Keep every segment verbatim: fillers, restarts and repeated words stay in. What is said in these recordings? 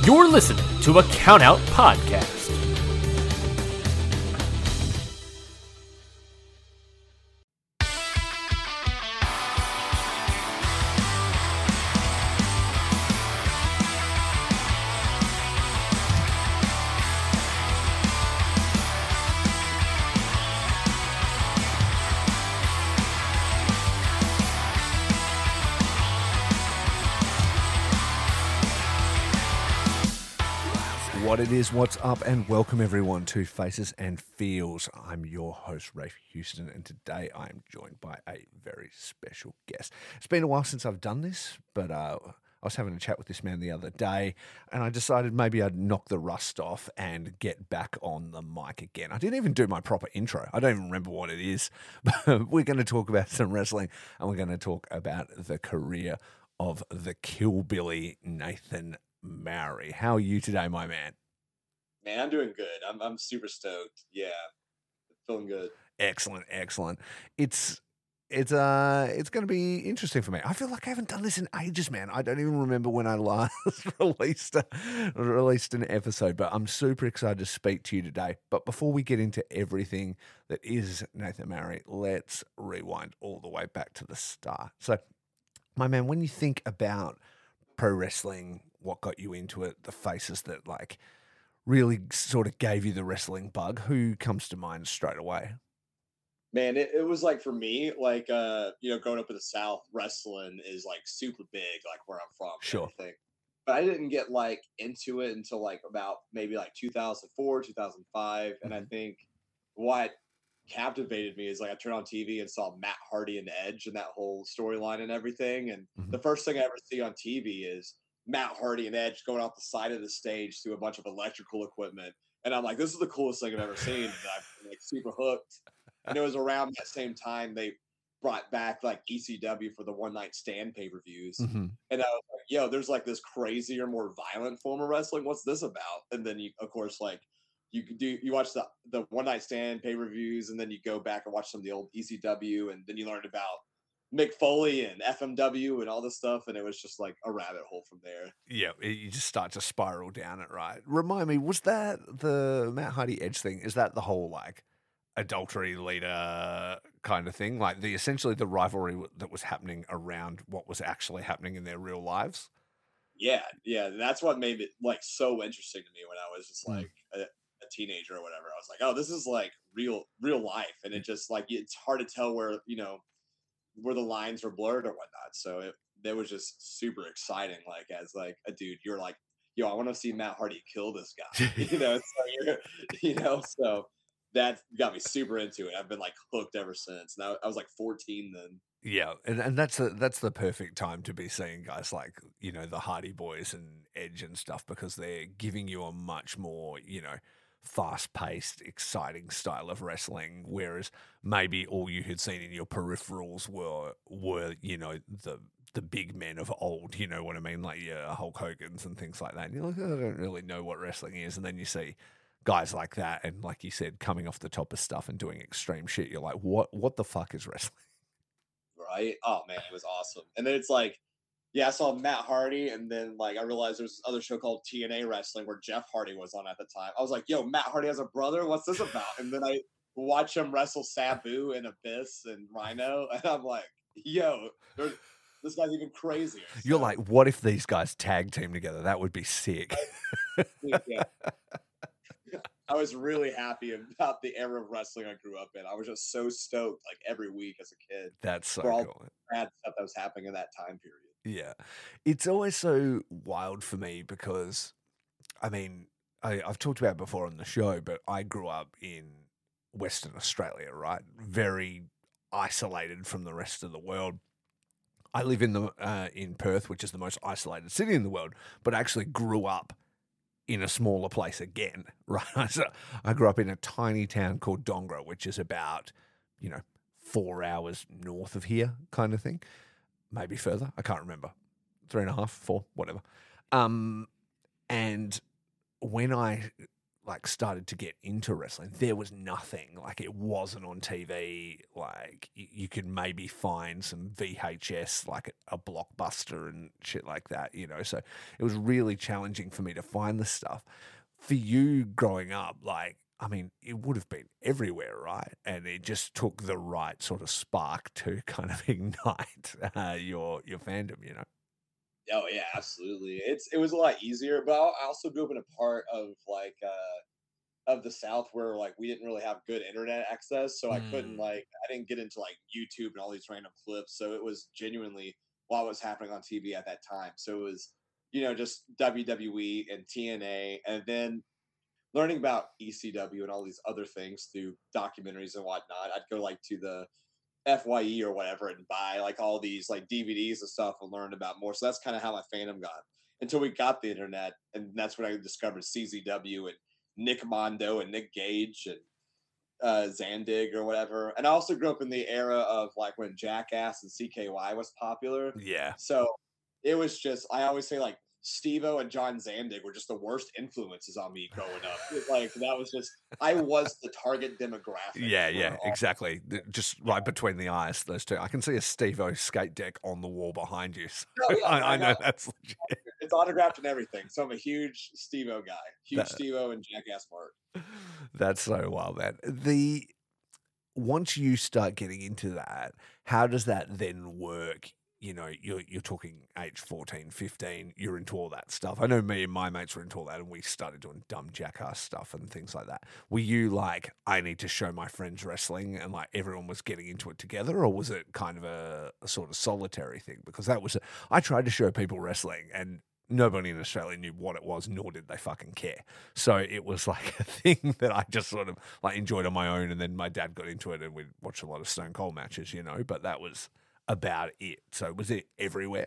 You're listening to a Countout Podcast. What it is, what's up, and welcome everyone to Faces and Feels. I'm your host, Rafe Houston, and today I am joined by a very special guest. It's been a while since I've done this, but uh, I was having a chat with this man the other day, and I decided maybe I'd knock the rust off and get back on the mic again. I didn't even do my proper intro. I don't even remember what it is, but we're going to talk about some wrestling, and we're going to talk about the career of the Killbilly Nathan Mowry. How are you today, my man? Man, I'm doing good. I'm I'm super stoked. Yeah, feeling good. Excellent, excellent. It's it's uh it's going to be interesting for me. I feel like I haven't done this in ages, man. I don't even remember when I last released a, released an episode, but I'm super excited to speak to you today. But before we get into everything that is Nathan Mowry, let's rewind all the way back to the start. So, my man, when you think about pro wrestling, what got you into it, the faces that like really sort of gave you the wrestling bug, who comes to mind straight away? Man, it, it was like for me, like uh, you know, growing up in the South, wrestling is like super big, like where I'm from. and Sure. everything. But I didn't get like into it until like about maybe like two thousand four, two thousand five. And I Mhm. think what captivated me is like I turned on T V and saw Matt Hardy and Edge and that whole storyline and everything. And Mhm. the first thing I ever see on T V is Matt Hardy and Edge going off the side of the stage through a bunch of electrical equipment. And I'm like, this is the coolest thing I've ever seen. And I'm like super hooked. And it was around that same time they brought back like E C W for the one night stand pay per views. Mhm. And I was like, yo, there's like this crazier, more violent form of wrestling. What's this about? And then you, of course, like you could do, you watch the, the one night stand pay per views, and then you go back and watch some of the old E C W, and then you learned about Mick Foley and F M W and all this stuff. And it was just like a rabbit hole from there. Yeah, it- you just start to spiral down it, right? Remind me, was that the Matt Hardy Edge thing? Is that the whole like adultery leader kind of thing? Like the essentially the rivalry w- that was happening around what was actually happening in their real lives? Yeah, yeah, that's what made it like so interesting to me when I was just Mm. like a, a teenager or whatever. I was like, oh, this is like real, real life, and it just like it's hard to tell where you know where the lines are blurred or whatnot. So it that was just super exciting. Like as like a dude, you're like, yo, I want to see Matt Hardy kill this guy. you know, so you're, you know, so that got me super into it. I've been like hooked ever since. Now I was like fourteen then. Yeah, and, and that's a, that's the perfect time to be seeing guys like, you know, the Hardy Boys and Edge and stuff, because they're giving you a much more, you know, fast-paced, exciting style of wrestling, whereas maybe all you had seen in your peripherals were were, you know, the the big men of old, you know what I mean? Like yeah, Hulk Hogan's and things like that. And you're like, "Oh, I don't really know what wrestling is. And then you see guys like that, and like you said, coming off the top of stuff and doing extreme shit. You're like, what what the fuck is wrestling? Right? Oh man, it was awesome. And then it's like, yeah, I saw Matt Hardy, and then like I realized there's this other show called T N A Wrestling where Jeff Hardy was on at the time. I was like, yo, Matt Hardy has a brother. What's this about? And then I watch him wrestle Sabu and Abyss and Rhino, and I'm like, yo, there- this guy's even crazier. You're So, like, what if these guys tag team together? That would be sick. yeah. I was really happy about the era of wrestling I grew up in. I was just so stoked, like every week as a kid, That's so for all cool. the bad stuff that was happening in that time period. Yeah. It's always so wild for me because, I mean, I, I've talked about it before on the show, but I grew up in Western Australia, right? Very isolated from the rest of the world. I live in the uh, in Perth, which is the most isolated city in the world, but I actually grew up in a smaller place again, right? So I grew up in a tiny town called Dongra, which is about, you know, four hours north of here, kind of thing. Maybe further. I can't remember. Three and a half, four, whatever. Um, and when I like started to get into wrestling, there was nothing. Like it wasn't on T V. Like you, you could maybe find some V H S, like a, a Blockbuster and shit like that, you know. So it was really challenging for me to find the stuff. For you growing up, like, I mean, it would have been everywhere, right? And it just took the right sort of spark to kind of ignite uh, your your fandom, you know. Oh yeah, absolutely. It's it was a lot easier, but I also grew up in a part of like uh of the South where like we didn't really have good internet access, so I couldn't Mm. like I didn't get into like YouTube and all these random clips. So it was genuinely what was happening on T V at that time. So it was, you know, just W W E and T N A, and then learning about E C W and all these other things through documentaries and whatnot. I'd go like to the F Y E or whatever and buy like all these like D V Ds and stuff and learn about more. So that's kind of how my fandom got until we got the internet, and that's when I discovered C Z W and Nick Mondo and Nick Gage and uh, Zandig or whatever. And I also grew up in the era of like when Jackass and C K Y was popular. Yeah. So it was just I always say like Steve-O and John Zandig were just the worst influences on me growing up. Like that was just I was the target demographic. Yeah, for yeah, all- exactly. Th- Just right between the eyes, those two. I can see a Steve-O skate deck on the wall behind you. So Oh, yeah, I, I I know know. that's legit. It's autographed and everything. So I'm a huge Steve-O guy. Huge That- Steve-O and Jackass Mark. That's so wild, man. The once you start getting into that, how does that then work? You know, you're you're talking age fourteen, fifteen, you're into all that stuff. I know me and my mates were into all that, and we started doing dumb Jackass stuff and things like that. Were you like, I need to show my friends wrestling, and like everyone was getting into it together, or was it kind of a, a sort of solitary thing? Because that was, a, I tried to show people wrestling, and nobody in Australia knew what it was, nor did they fucking care. So it was like a thing that I just sort of like enjoyed on my own, and then my dad got into it, and we'd watch a lot of Stone Cold matches, you know, but that was about it. So was it everywhere?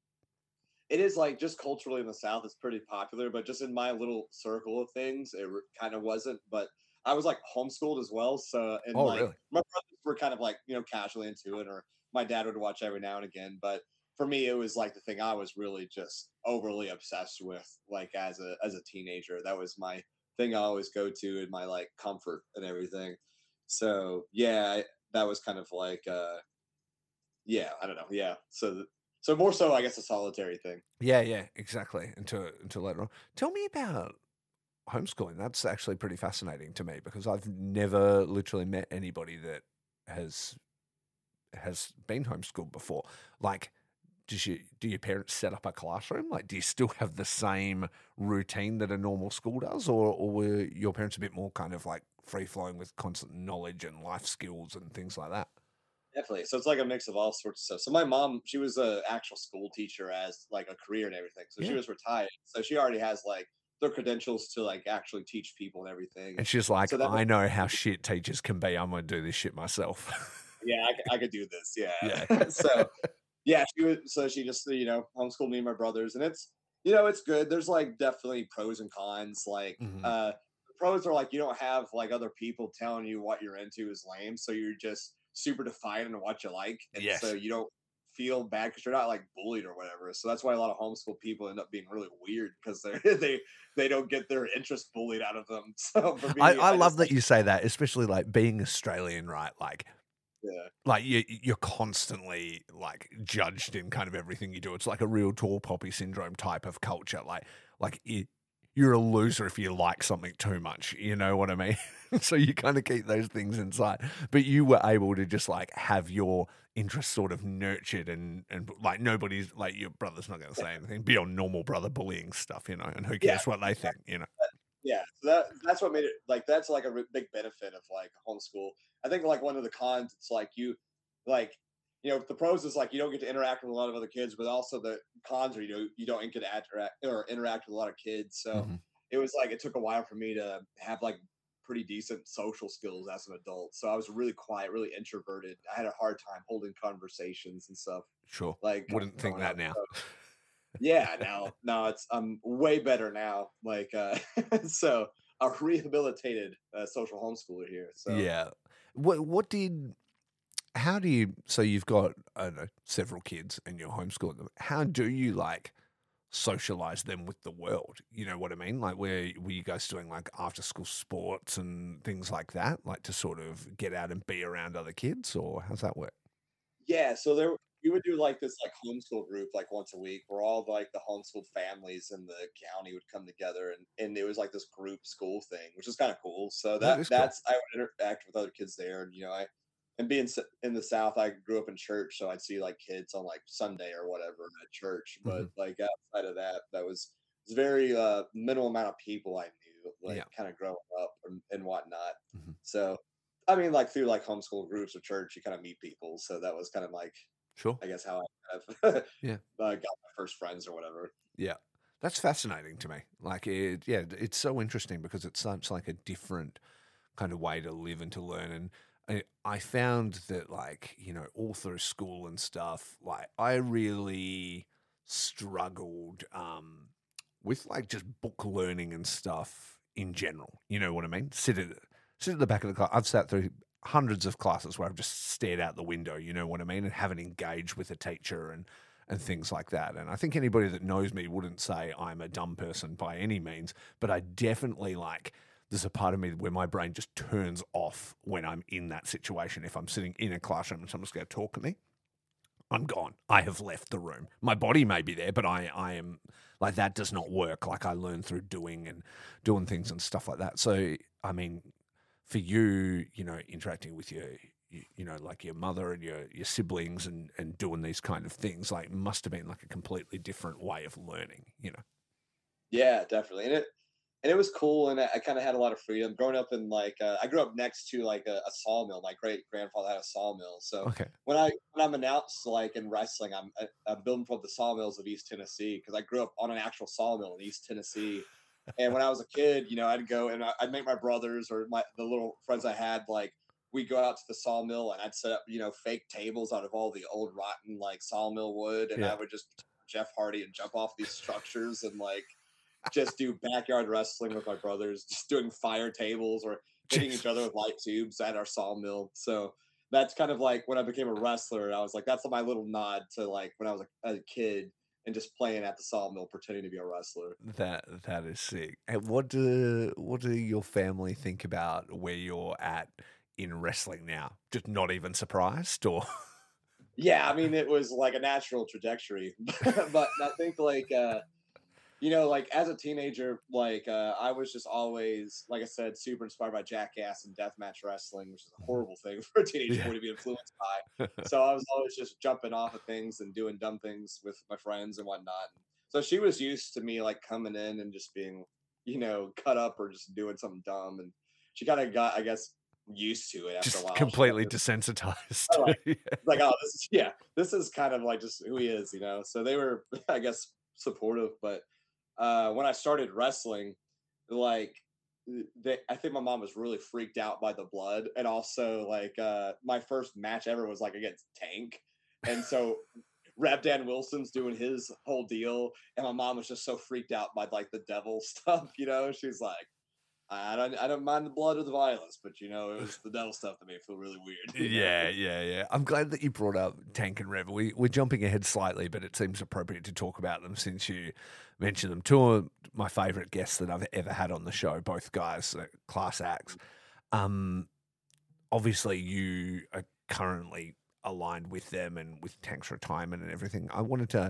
It is like just culturally in the South, it's pretty popular, but just in my little circle of things, it re- kind of wasn't. But I was like homeschooled as well. So, and Oh, like really? my brothers were kind of like, you know, casually into it, or my dad would watch every now and again. But for me, it was like the thing I was really just overly obsessed with, like as a as a teenager. That was my thing I always go to in my like comfort and everything. So yeah, I- that was kind of like uh yeah, I don't know. Yeah. So th- so more so I guess a solitary thing. Yeah, yeah, exactly. Until until later on. Tell me about homeschooling. That's actually pretty fascinating to me because I've never literally met anybody that has has been homeschooled before. Like, does you do your parents set up a classroom? Like, do you still have the same routine that a normal school does, or or were your parents a bit more kind of like free flowing with constant knowledge and life skills and things like that? Definitely. So it's like a mix of all sorts of stuff. So my mom, she was a actual school teacher as like a career and everything. So she Yeah. was retired. So she already has like the credentials to like actually teach people and everything. And she's like, So that I know how shit teachers can be. I'm going to do this shit myself. yeah, I, c- I could do this. Yeah. Yeah. So yeah, she was. So she just you know homeschooled me and my brothers, and it's you know it's good. There's like definitely pros and cons. Like Mhm. uh, the pros are like you don't have like other people telling you what you're into is lame, so you're just super defiant in what you like, and Yes. so you don't feel bad because you're not like bullied or whatever. So that's why a lot of homeschool people end up being really weird because they they they don't get their interest bullied out of them. So for me, I, I love just, that like, you say that, especially like being Australian, right? Like, yeah. like you, you're constantly like judged in kind of everything you do. It's like a real tall poppy syndrome type of culture. Like, like you, you're a loser if you like something too much. You know what I mean? So you kind of keep those things inside. But you were able to just like have your interests sort of nurtured and and like nobody's like your brother's not going to say anything beyond normal brother bullying stuff, you know. And who cares Yeah. what they think, you know? Yeah, so that that's what made it like that's like a re- big benefit of like homeschool. I think like one of the cons, it's like you, like you know, the pros is like you don't get to interact with a lot of other kids, but also the cons are you know you don't get to interact or interact with a lot of kids. So Mhm. it was like it took a while for me to have like pretty decent social skills as an adult. So I was really quiet, really introverted. I had a hard time holding conversations and stuff. Sure. Like Wouldn't think growing that up. now. So, yeah, now now it's I'm way better now. Like uh so a rehabilitated uh, social homeschooler here. So Yeah. What what did how do you so you've got I don't know several kids and you're homeschooling them. How do you like socialize them with the world. You know what I mean? Like, where were you guys doing like after school sports and things like that, like to sort of get out and be around other kids, or how's that work? Yeah, so there we would do like this like homeschool group like once a week where all like the homeschooled families in the county would come together, and and it was like this group school thing, which is kind of cool. So That that is cool. that's I would interact with other kids there, and you know I and being s- in the South, I grew up in church, so I'd see like kids on like Sunday or whatever at church. But Hmm. like outside of that, that was it was very uh minimal amount of people I knew, like Yeah. kind of growing up and, and whatnot. Hmm. So I mean, like through like homeschool groups or church, you kind of meet people. So that was kind of like Sure. I guess how I kind of Yeah. uh, got my first friends or whatever. Yeah. That's fascinating to me. Like, it, yeah, it's so interesting because it's such like a different kind of way to live and to learn. And I, I found that, like, you know, all through school and stuff, like, I really struggled um, with like just book learning and stuff in general. You know what I mean? Sit at sit at the back of the class. I've sat through hundreds of classes where I've just stared out the window. You know what I mean? And haven't engaged with a teacher and and things like that. And I think anybody that knows me wouldn't say I'm a dumb person by any means, but I definitely like there's a part of me where my brain just turns off when I'm in that situation. If I'm sitting in a classroom and someone's going to talk to me, I'm gone. I have left the room. My body may be there, but I, I am like that does not work. Like I learn through doing and doing things and stuff like that. So, I mean, for you, you know, interacting with your, you, you know, like your mother and your, your siblings and, and doing these kind of things, like must have been like a completely different way of learning, you know? Yeah, definitely. And it and it was cool, and I, I kind of had a lot of freedom growing up in like uh, I grew up next to like a, a sawmill. My great grandfather had a sawmill, so Okay. when I when I'm announced like in wrestling, I'm I, I'm building from the sawmills of East Tennessee because I grew up on an actual sawmill in East Tennessee. And when I was a kid, you know, I'd go and I- I'd make my brothers or my the little friends I had like we'd go out to the sawmill and I'd set up you know fake tables out of all the old rotten like sawmill wood, and Yeah. I would just Jeff Hardy and jump off these structures and like just do backyard wrestling with my brothers, just doing fire tables or hitting Jeez. each other with light tubes at our sawmill. So that's kind of like when I became a wrestler, I was like, that's my little nod to like when I was a, a kid and just playing at the sawmill, pretending to be a wrestler. That that is sick. And what do what do your family think about where you're at in wrestling now? Just not even surprised, or Yeah, I mean, it was like a natural trajectory, but I think like uh, you know, like as a teenager, like uh, I was just always, like I said, super inspired by Jackass and deathmatch wrestling, which is a horrible thing for a teenage yeah, boy to be influenced by. So I was always just jumping off of things and doing dumb things with my friends and whatnot. So she was used to me like coming in and just being, you know, cut up or just doing something dumb, and she kind of got, I guess, used to it after a just while. She got completely this, desensitized. I like, Yeah. like, oh, this is yeah, this is kind of like just who he is, you know. So they were, I guess, supportive, but uh, when I started wrestling, like they, I think my mom was really freaked out by the blood, and also like uh, my first match ever was like against Tank, and so Rap Dan Wilson's doing his whole deal, and my mom was just so freaked out by like the devil stuff, you know. She's like, I don't, I don't mind the blood or the violence, but you know, it was the devil stuff that made me feel really weird, you know. Yeah, yeah, yeah. I'm glad that you brought up Tank and Rev. We, we're jumping ahead slightly, but it seems appropriate to talk about them since you mentioned them. Two of my favorite guests that I've ever had on the show, both guys, uh, class acts. Um, obviously, you are currently aligned with them and with Tank's retirement and everything. I wanted to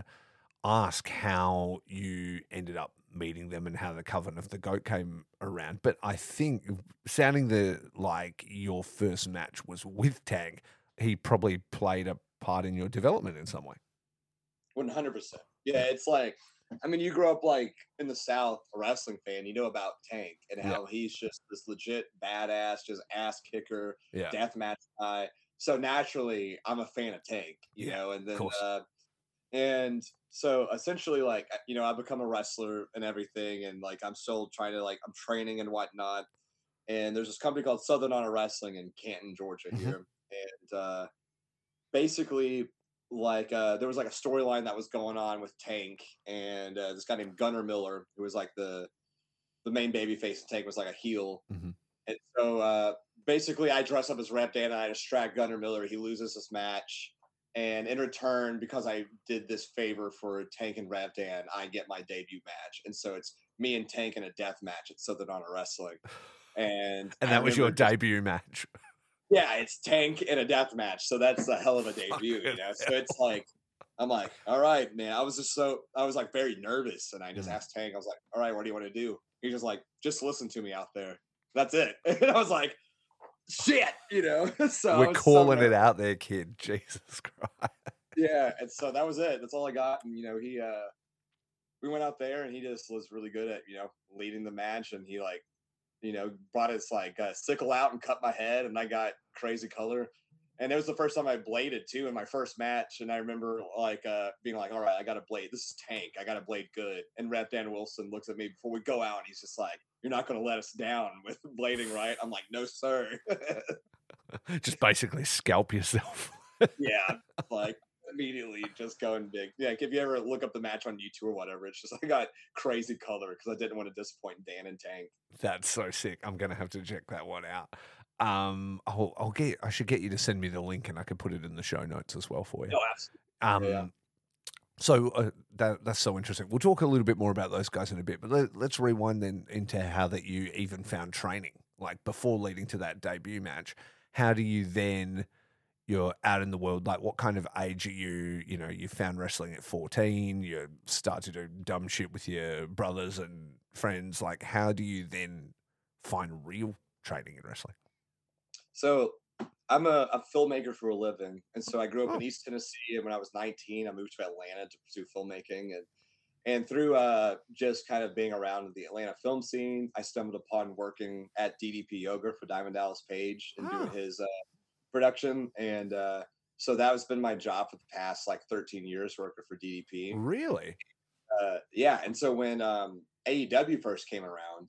ask how you ended up meeting them and how the Coven of the Goat came around. But I think sounding the like your first match was with Tank, he probably played a part in your development in some way. one hundred percent. Yeah, it's like, I mean, you grow up like in the South, a wrestling fan, you know about Tank and Yeah. how he's just this legit badass, just ass kicker, Yeah. deathmatch guy. So naturally, I'm a fan of Tank, you Yeah, know, and of then, course. uh, and so essentially, like, you know, I become a wrestler and everything, and like, I'm still trying to, like, I'm training and whatnot. And there's this company called Southern Honor Wrestling in Canton, Georgia Mhm. here. And, uh, basically like uh there was like a storyline that was going on with Tank and uh, this guy named Gunnar Miller, who was like the the main baby face, and Tank was like a heel. Mhm. And so uh basically I dress up as Rap Dan and I distract Gunnar Miller. He loses this match, And in return, because I did this favor for Tank and Rev Dan, I get my debut match. And so it's me and Tank in a death match at Southern Honor Wrestling. And and I that was your remember just- debut match. yeah, it's Tank in a death match. So that's a hell of a debut, you know? So it's like, I'm like, all right, man. I was just so, I was like very nervous. And I just Mm. asked Tank, I was like, all right, what do you want to do? He's just like, just listen to me out there. That's it. And I was like, shit, you know? So I We're was so calling it nervous. out there, kid. Jesus Christ. Yeah. And so that was it. That's all I got. And, you know, he, uh, we went out there and he just was really good at, you know, leading the match. And he like, you know, brought his like uh, sickle out and cut my head. And I got crazy color. And it was the first time I bladed too in my first match. And I remember like uh, being like, all right, I got to blade. This is Tank. I got to blade good. And Rev Dan Wilson looks at me before we go out and he's just like, you're not going to let us down with blading, right? I'm like, no, sir. Just basically scalp yourself. Yeah. Like immediately just going big. Yeah. Like, if you ever look up the match on YouTube or whatever, it's just, I got crazy color because I didn't want to disappoint Dan and Tank. That's so sick. I'm gonna have to check that one out. Um, I'll, I'll get. I should get you to send me the link, and I can put it in the show notes as well for you. Oh, absolutely. Um, Yeah. so uh, that that's so interesting. We'll talk a little bit more about those guys in a bit, but let, let's rewind then into how that you even found training, like before leading to that debut match. How do you then? You're out in the world. Like, what kind of age are you? You know, you found wrestling at fourteen. You start to do dumb shit with your brothers and friends. Like, how do you then find real training in wrestling? So I'm a, a filmmaker for a living. And so I grew up Oh. in East Tennessee. And when I was nineteen, I moved to Atlanta to pursue filmmaking. And and through uh, just kind of being around the Atlanta film scene, I stumbled upon working at D D P Yoga for Diamond Dallas Page and doing Oh. his uh, production. And uh, so that has been my job for the past like thirteen years working for D D P. Really? Uh, yeah. And so when um, A E W first came around,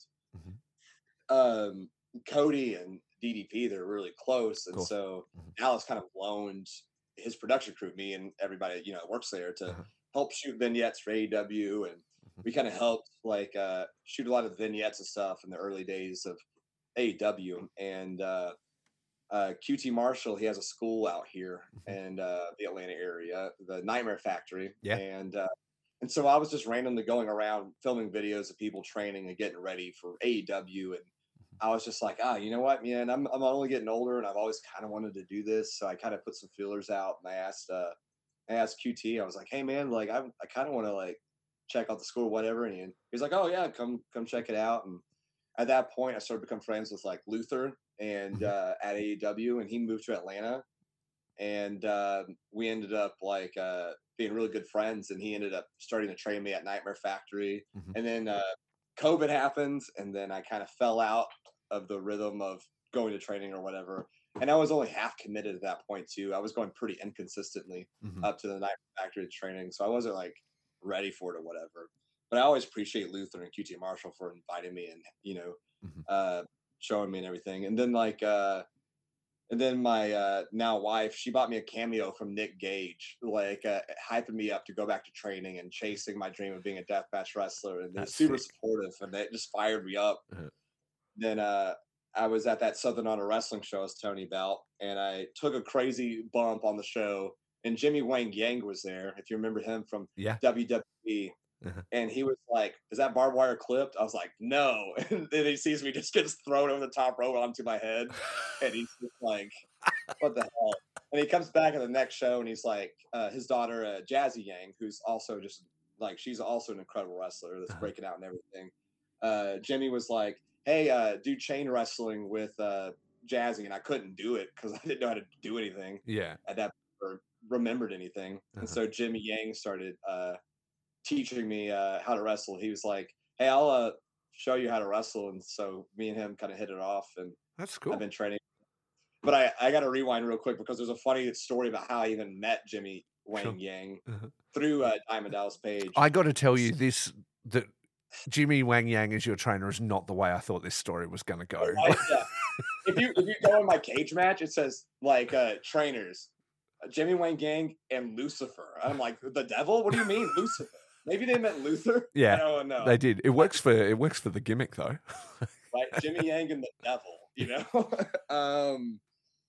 Mhm. um, Cody and D D P, they're really close. And Cool. so Mhm. Dallas kind of loaned his production crew, me and everybody, you know, that works there to Uh-huh. help shoot vignettes for A E W. And Mhm. we kind of helped like uh, shoot a lot of vignettes and stuff in the early days of A E W. And uh, uh, Q T Marshall, he has a school out here Mhm. in uh, the Atlanta area, the Nightmare Factory. Yeah. And uh, and so I was just randomly going around filming videos of people training and getting ready for A E W. And I was just like, ah, you know what, man, I'm, I'm only getting older and I've always kind of wanted to do this. So I kind of put some feelers out and I asked, uh, I asked Q T, I was like, hey man, like, I, I kind of want to like check out the school or whatever. And he, he's like, oh yeah, come, come check it out. And at that point I started to become friends with like Luther and, Mhm. uh, at A E W, and he moved to Atlanta and, uh, we ended up like, uh, being really good friends, and he ended up starting to train me at Nightmare Factory. Mhm. And then, uh, COVID happened, and then I kind of fell out of the rhythm of going to training or whatever. And I was only half committed at that point too. I was going pretty inconsistently Mhm. up to the Night Factory training, so I wasn't like ready for it or whatever. But I always appreciate Luther and Q T Marshall for inviting me and, you know, Mhm. uh, showing me and everything. And then like, uh, and then my uh, now wife, she bought me a cameo from Nick Gage, like uh, hyping me up to go back to training and chasing my dream of being a deathmatch wrestler. And they're That's super sick. supportive, and that just fired me up. Uh-huh. Then uh, I was at that Southern Honor Wrestling show as Tony Belt, and I took a crazy bump on the show. And Jimmy Wang Yang was there, if you remember him from Yeah. W W E. Uh-huh. And he was like, is that barbed wire clipped? I was like, no. And then he sees me just gets thrown over the top rope onto my head. And he's just like, what the hell? And he comes back at the next show and he's like, uh, his daughter, uh, Jazzy Yang, who's also just like, she's also an incredible wrestler that's Uh-huh. breaking out and everything. Uh, Jimmy was like, hey, uh, do chain wrestling with uh, Jazzy. And I couldn't do it because I didn't know how to do anything Yeah. at that or remembered anything. Uh-huh. And so Jimmy Yang started uh, teaching me uh, how to wrestle. He was like, hey, I'll uh, show you how to wrestle. And so me and him kind of hit it off, and That's cool. I've been training. But I, I got to rewind real quick because there's a funny story about how I even met Jimmy Wang Sure. Yang Uh-huh. through uh, Diamond Dallas Page. I got to tell you this, that Jimmy Wang Yang as your trainer is not the way I thought this story was going to go. Right? Yeah. If you if you go in my cage match, it says like uh, trainers, uh, Jimmy Wang Yang and Lucifer. I'm like, the devil? What do you mean Lucifer? Maybe they meant Luther. Yeah, I don't know. They did. It works for it works for the gimmick though. Right, Jimmy Yang and the devil. You know. um,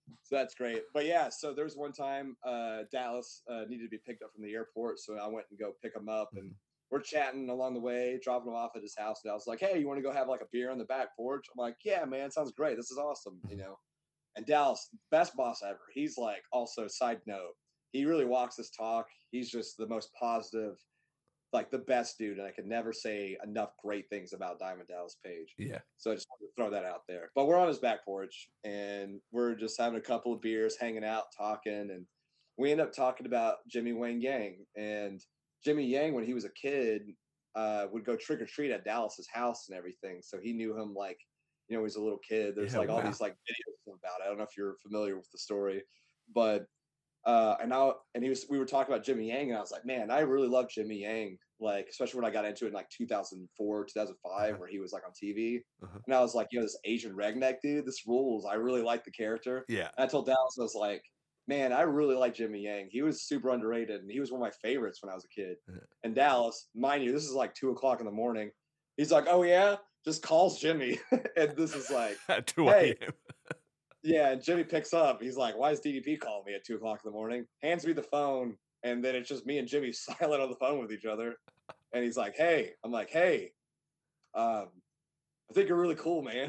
So that's great. But yeah, so there's one time uh, Dallas uh, needed to be picked up from the airport, so I went and go pick him up, and Mhm. we're chatting along the way, dropping him off at his house. And I was like, "Hey, you want to go have like a beer on the back porch?" I'm like, "Yeah, man, sounds great. This is awesome," you know. And Dallas, best boss ever. He's like, also side note, he really walks this talk. He's just the most positive, like the best dude, and I could never say enough great things about Diamond Dallas Page. Yeah. So I just wanted to throw that out there. But we're on his back porch and we're just having a couple of beers, hanging out, talking, and we end up talking about Jimmy Wang Yang. And Jimmy Yang, when he was a kid, uh, would go trick or treat at Dallas's house and everything. So he knew him like, you know, he was a little kid. There's Yeah, like all wow. these like videos about it. I don't know if you're familiar with the story, but uh, and now, and he was, we were talking about Jimmy Yang, and I was like, man, I really love Jimmy Yang, like, especially when I got into it in like two thousand four, two thousand five, Uh-huh. where he was like on T V. Uh-huh. And I was like, you know, this Asian redneck dude, this rules. I really like the character. Yeah. And I told Dallas, I was like, man, I really like Jimmy Yang. He was super underrated, and he was one of my favorites when I was a kid. Yeah. And Dallas, mind you, this is like two o'clock in the morning. He's like, oh, yeah, just calls Jimmy. And this is like, At two hey, a.m. yeah, and Jimmy picks up. He's like, why is D D P calling me at two o'clock in the morning? Hands me the phone, and then it's just me and Jimmy silent on the phone with each other. And he's like, hey, I'm like, hey, um, I think you're really cool, man.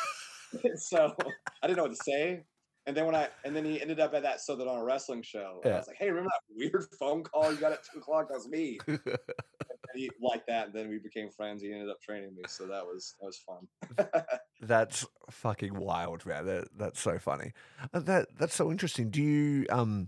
So I didn't know what to say. And then when I and then he ended up at that Southern Honor Wrestling show. And Yeah. I was like, hey, remember that weird phone call you got at two o'clock? That was me. And he liked that, and then we became friends. He ended up training me, so that was that was fun. That's fucking wild, man. That, that's so funny. Uh, That that's so interesting. Do you um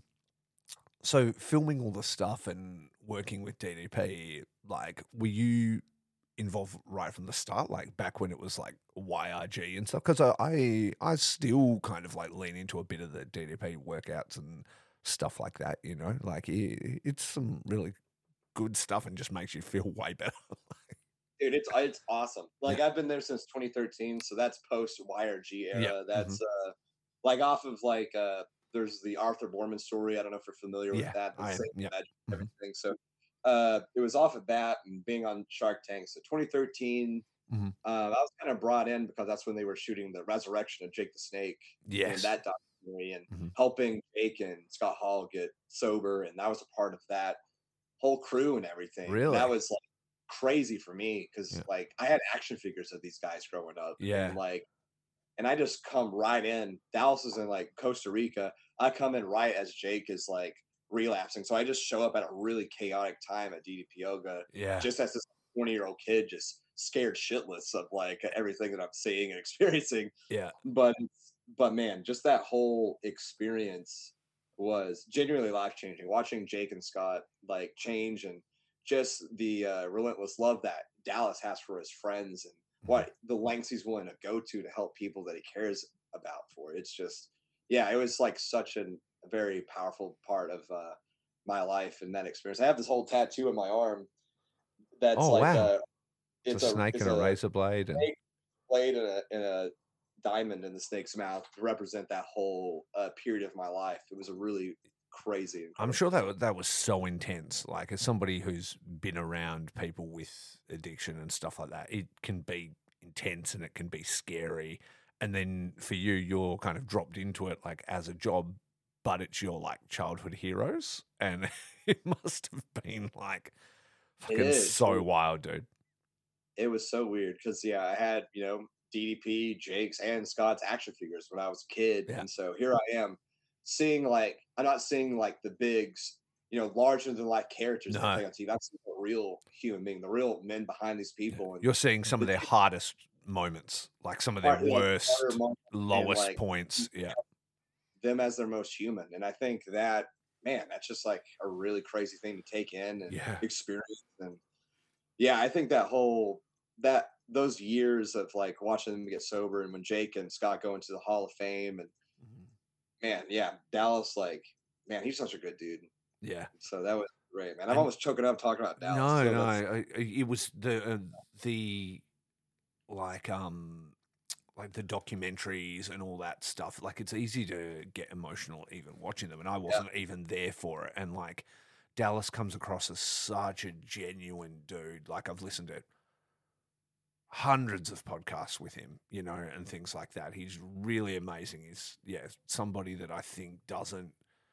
so filming all the stuff and working with D D P, like were you involved right from the start, like back when it was like Y R G and stuff? Because I, I I still kind of like lean into a bit of the D D P workouts and stuff like that. You know, like it, it's some really good stuff and just makes you feel way better. Dude, it's it's awesome. Like Yeah. I've been there since twenty thirteen, so that's post Y R G era. Yeah. That's uh like off of like uh there's the Arthur Borman story. I don't know if you're familiar with Yeah, that. The I same yeah. magic, Mhm. everything. So uh it was off of that and being on Shark Tank. So twenty thirteen, Mhm. uh, I was kind of brought in because that's when they were shooting the resurrection of Jake the Snake in Yes. that documentary, and Mhm. helping Jake and Scott Hall get sober, and I was a part of that whole crew and everything. And Really? that was like crazy for me because Yeah. like I had action figures of these guys growing up. Yeah. And like and I just come right in. Dallas is in like Costa Rica. I come in right as Jake is like relapsing. So I just show up at a really chaotic time at D D P Yoga, Yeah. just as this twenty year old kid, just scared shitless of like everything that I'm seeing and experiencing. Yeah. But but man, just that whole experience was genuinely life changing. Watching Jake and Scott like change, and just the uh, relentless love that Dallas has for his friends, and what the lengths he's willing to go to to help people that he cares about for. It's just, yeah, it was like such an, a very powerful part of uh, my life and that experience. I have this whole tattoo on my arm that's Oh like wow. a, It's it's a a, snake it's and a a razor blade and snake blade and a, and a diamond in the snake's mouth to represent that whole uh, period of my life. It was a really crazy. I'm incredible sure that thing. wa- that was so intense. Like as somebody who's been around people with addiction and stuff like that, it can be intense and it can be scary. And then for you, you're kind of dropped into it like as a job, but it's your like childhood heroes, and it must have been like It fucking is. so wild, dude. It was so weird because yeah, I had, you know, D D P, Jake's, and Scott's action figures when I was a kid, Yeah. and so here I am seeing like I'm not seeing like the bigs, you know, larger than life characters that No. play on T V. I'm seeing the real human being, the real men behind these people, and You're seeing some of the their hardest moments, like some of their part- like, worst, harder moments and, lowest like, points. Yeah. them as their most human. And I think that, man, that's just like a really crazy thing to take in and Yeah. experience. And yeah, I think that whole that those years of like watching them get sober, and when Jake and Scott go into the Hall of Fame, and man, yeah, Dallas, like, man, he's such a good dude. Yeah. So that was great, man. I'm And- almost choking up talking about Dallas. No, so no, that's- I- I- it was the uh, the like um like the documentaries and all that stuff. Like it's easy to get emotional even watching them, and I wasn't even there for it. And like Dallas comes across as such a genuine dude. Like I've listened to hundreds of podcasts with him, you know, and things like that. He's really amazing. He's, yeah, somebody that I think doesn't,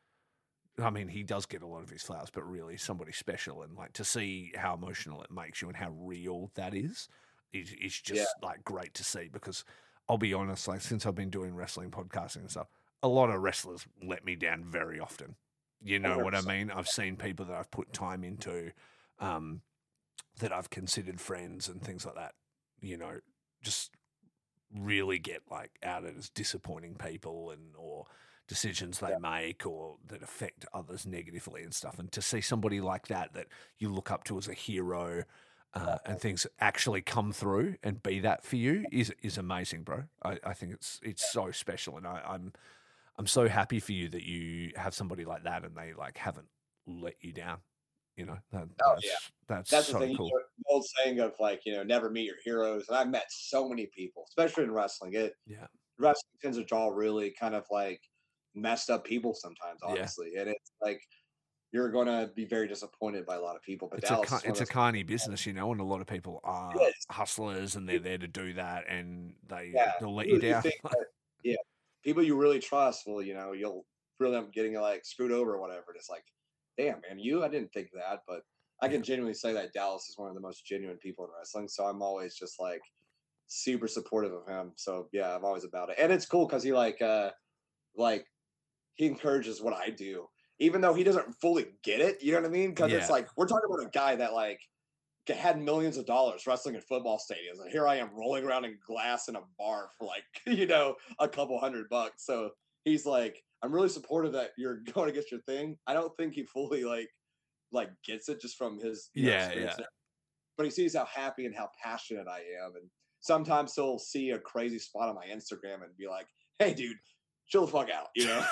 I mean, he does get a lot of his flowers, but really somebody special. And like to see how emotional it makes you and how real that is, is, is just Yeah. like great to see, because I'll be honest, like since I've been doing wrestling podcasting and stuff, a lot of wrestlers let me down very often. You know what I mean? I've seen people that I've put time into, um, that I've considered friends and things like that, you know, just really get like outed as disappointing people and or decisions they Yeah. make or that affect others negatively and stuff. And to see somebody like that that you look up to as a hero uh, and things actually come through and be that for you is is amazing, bro. I, I think it's it's so special, and I, I'm I'm so happy for you that you have somebody like that and they like haven't let you down. You know, that, Oh, that's yeah. that's, That's so the thing. cool. You know, the old saying of like, you know, never meet your heroes. And I've met so many people, especially in wrestling. It Yeah, wrestling tends to draw really kind of like messed up people sometimes, Yeah. honestly. And it's like you're gonna be very disappointed by a lot of people. But it's a Dallas ki- is one it's of a those carny business, you know, and a lot of people are It is. hustlers and they're there to do that, and they Yeah. they'll let you People you down. think that, yeah, people you really trust will, you know, you'll feel them getting like screwed over or whatever. And it's like, damn, man, you, I didn't think that. But I can genuinely say that Dallas is one of the most genuine people in wrestling. So I'm always just like super supportive of him. So yeah, I'm always about it. And it's cool because he like uh like he encourages what I do, even though he doesn't fully get it. You know what I mean? Because Yeah. it's like we're talking about a guy that like g- had millions of dollars wrestling in football stadiums, and here I am rolling around in glass in a bar for like you know a couple hundred bucks. So he's like, I'm really supportive that you're going against your thing. I don't think he fully like like gets it just from his you know, Yeah, experience, yeah. but he sees how happy and how passionate I am, and sometimes he'll see a crazy spot on my Instagram and be like, "Hey, dude, chill the fuck out," you know.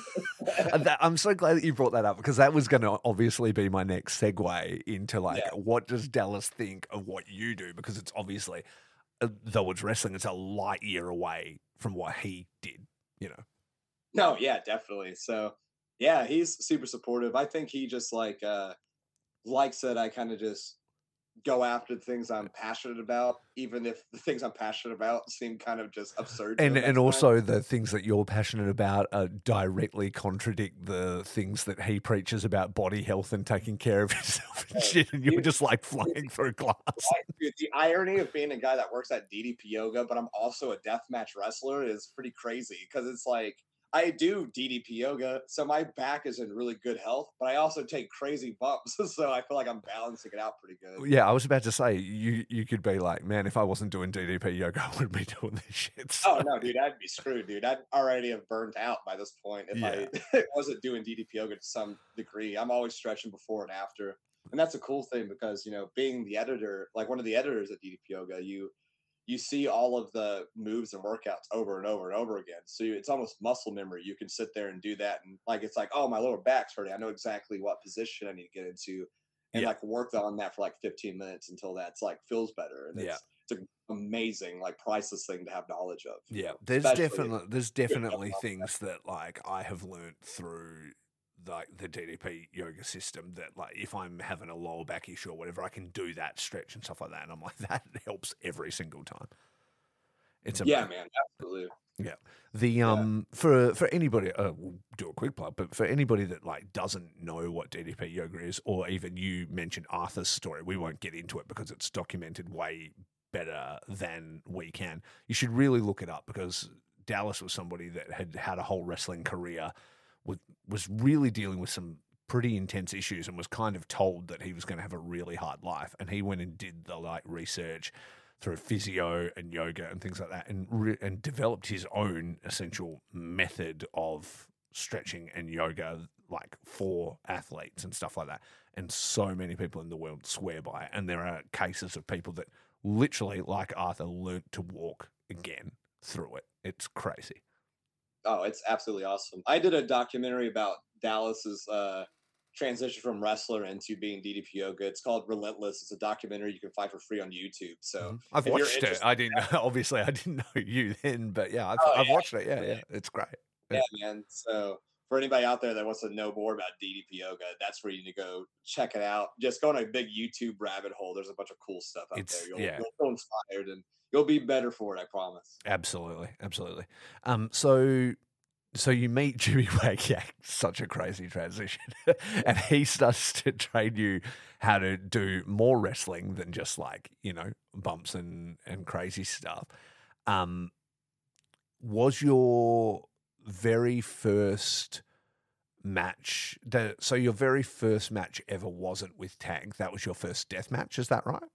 And that, I'm so glad that you brought that up, because that was going to obviously be my next segue into like, Yeah. what does Dallas think of what you do? Because it's obviously, uh, though it's wrestling, it's a light year away from what he did, you know? No, yeah, definitely. So, yeah, he's super supportive. I think he just like uh likes that I kind of just go after the things I'm passionate about, even if the things I'm passionate about seem kind of just absurd. To And him at and times. also the things that you're passionate about uh, directly contradict the things that he preaches about body health and taking care of yourself and Yeah. shit, and you're You- just like flying through glass. Right, dude, the irony of being a guy that works at D D P Yoga, but I'm also a deathmatch wrestler is pretty crazy because it's like I do D D P Yoga, so my back is in really good health, but I also take crazy bumps, so I feel like I'm balancing it out pretty good. Yeah, I was about to say, you you could be like, man, if I wasn't doing D D P yoga, I wouldn't be doing this shit. So, Oh no, dude, I'd be screwed, dude. I'd already have burned out by this point if Yeah. I wasn't doing D D P Yoga to some degree. I'm always stretching before and after. And that's a cool thing because, you know, being the editor, like one of the editors at D D P Yoga, you you see all of the moves and workouts over and over and over again. So you, it's almost muscle memory. You can sit there and do that, and like it's like, oh, my lower back's hurting. I know exactly what position I need to get into, and Yeah. like work on that for like fifteen minutes until that's like feels better. And Yeah. it's it's an amazing, like priceless thing to have knowledge of. you yeah, know, there's especially- definitely there's definitely stuff. things that like I have learnt through like the D D P yoga system that like if I'm having a lower back issue or whatever, I can do that stretch and stuff like that, and I'm like that helps every single time. It's Yeah, amazing. man, absolutely. Yeah. The um for for anybody, uh, we'll do a quick plug, but for anybody that like doesn't know what D D P yoga is, or even you mentioned Arthur's story, we won't get into it because it's documented way better than we can. You should really look it up because Dallas was somebody that had had a whole wrestling career, with was really dealing with some pretty intense issues, and was kind of told that he was going to have a really hard life, and he went and did the like research through physio and yoga and things like that, and re- and developed his own essential method of stretching and yoga, like for athletes and stuff like that. And so many people in the world swear by it. And there are cases of people that literally, like Arthur, learnt to walk again through it. It's crazy. Oh, it's absolutely awesome. I did a documentary about Dallas's uh, transition from wrestler into being D D P Yoga. It's called Relentless. It's a documentary you can find for free on YouTube. So I've if you're watched it. interested- I didn't obviously I didn't know you then, but yeah, I've, Oh, I've yeah. watched it. Yeah, yeah, it's great. yeah, man. So for anybody out there that wants to know more about D D P yoga, that's where you need to go check it out. Just go on a big YouTube rabbit hole. There's a bunch of cool stuff out It's there. You'll, yeah. you'll feel inspired and you'll be better for it. I promise. Absolutely, absolutely. Um, so, so you meet Jimmy Wakiak, such a crazy transition, and he starts to train you how to do more wrestling than just like you know bumps and and crazy stuff. Um, was your very first match the so your very first match ever wasn't with Tank? That was your first death match, is that right?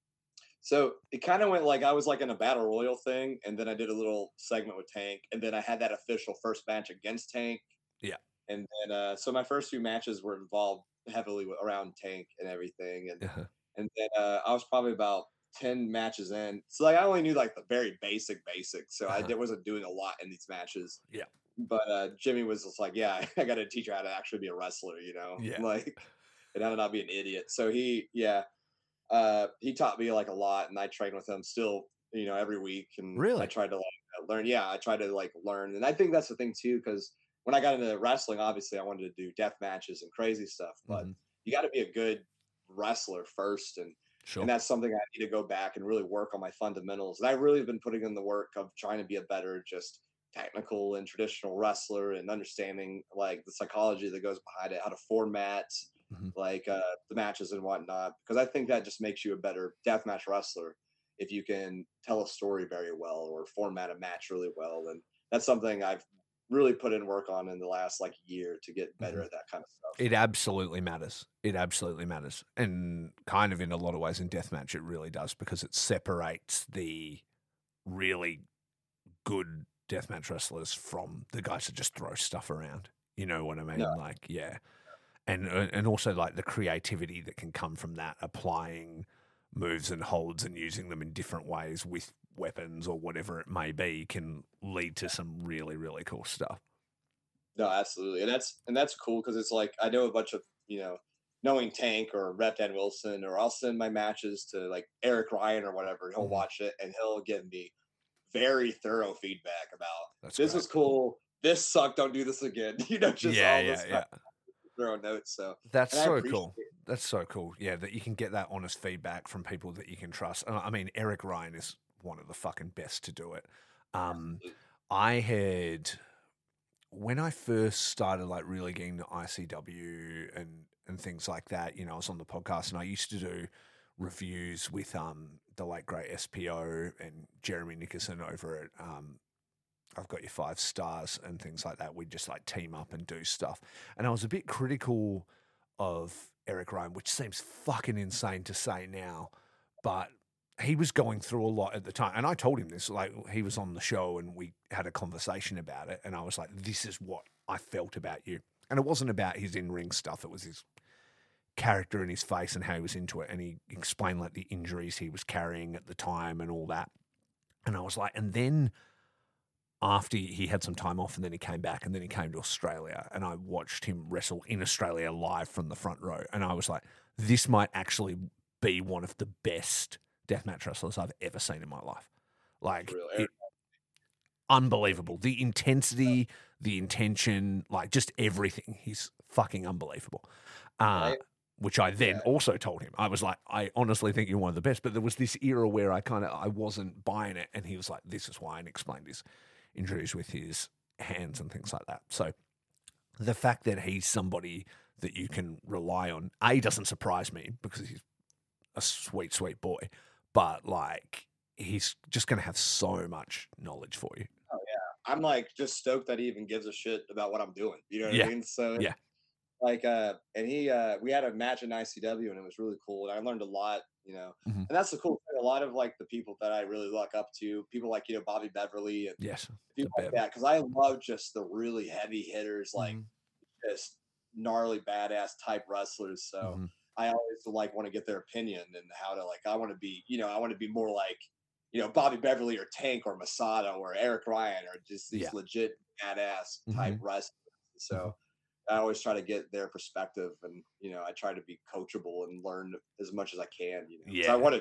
So it kind of went like I was like in a battle royal thing, and then I did a little segment with Tank, and then I had that official first match against Tank. Yeah. And then uh, so my first few matches were involved heavily with, around Tank and everything, and Uh-huh. and then uh, I was probably about ten matches in. So like I only knew like the very basic basics, so Uh-huh. I wasn't doing a lot in these matches. Yeah. But uh, Jimmy was just like, yeah, I got to teach you how to actually be a wrestler, you know, Yeah. like and how to not be an idiot. So he, yeah, uh, he taught me like a lot, and I train with him still, you know, every week. And Really? I tried to like learn. Yeah, I tried to like learn, and I think that's the thing too, because when I got into wrestling, obviously I wanted to do death matches and crazy stuff, but Mhm. you got to be a good wrestler first, and Sure. and that's something I need to go back and really work on my fundamentals. And I really have been putting in the work of trying to be a better, just technical and traditional wrestler, and understanding like the psychology that goes behind it, how to format Mhm. like uh, the matches and whatnot. Because I think that just makes you a better deathmatch wrestler if you can tell a story very well or format a match really well. And that's something I've really put in work on in the last like year to get better Mhm. at that kind of stuff. It absolutely matters. It absolutely matters. And kind of in a lot of ways in deathmatch, it really does, because it separates the really good deathmatch wrestlers from the guys that just throw stuff around. You know what I mean? No. Like, yeah. And uh, and also like the creativity that can come from that, applying moves and holds and using them in different ways with weapons or whatever it may be, can lead to some really, really cool stuff. No, absolutely, and that's and that's cool because it's like I know a bunch of you know knowing Tank or Rep Dan Wilson, or I'll send my matches to like Eric Ryan or whatever. He'll Mhm. watch it and he'll give me very thorough feedback about That's this great. was cool, this sucked, don't do this again. You know, just Yeah, all yeah, this yeah. thorough notes. So That's and I so appreciate cool. it. That's so cool. Yeah, that you can get that honest feedback from people that you can trust. Uh, I mean, Eric Ryan is one of the fucking best to do it. Um, I had when I first started like really getting to I C W and and things like that. You know, I was on the podcast and I used to do reviews with um the late great S P O and Jeremy Nickerson over at um I've Got Your Five Stars and things like that. We'd just like team up and do stuff. And I was a bit critical of Eric Ryan, which seems fucking insane to say now, but he was going through a lot at the time. And I told him this, like he was on the show and we had a conversation about it. And I was like, this is what I felt about you. And it wasn't about his in-ring stuff. It was his character and his face and how he was into it. And he explained like the injuries he was carrying at the time and all that. And I was like, and then after he had some time off and then he came back and then he came to Australia and I watched him wrestle in Australia live from the front row. And I was like, this might actually be one of the best deathmatch wrestlers I've ever seen in my life. Like, Real it, unbelievable. The intensity, the intention, like just everything. He's fucking unbelievable. Uh, Right. Which I then Yeah. also told him. I was like, I honestly think you're one of the best. But there was this era where I kind of, I wasn't buying it. And he was like, this is why, and explained his injuries with his hands and things like that. So the fact that he's somebody that you can rely on, A, doesn't surprise me because he's a sweet, sweet boy. But like, he's just going to have so much knowledge for you. Oh yeah, I'm like just stoked that he even gives a shit about what I'm doing. You know what Yeah. I mean? So Yeah. like uh and he uh we had a match in I C W and it was really cool and I learned a lot, you know. Mhm. And that's the cool thing. A lot of like the people that I really look up to, people like, you know, Bobby Beverly and Yes. people the like Bev. that, because I love just the really heavy hitters, like Mhm. just gnarly badass type wrestlers. So Mhm. I always like want to get their opinion and how to like I want to be, you know, I want to be more like, you know, Bobby Beverly or Tank or Masada or Eric Ryan or just these Yeah. legit badass type Mhm. wrestlers. So Mhm. I always try to get their perspective, and you know, I try to be coachable and learn as much as I can. You know, 'cause Yeah. I want to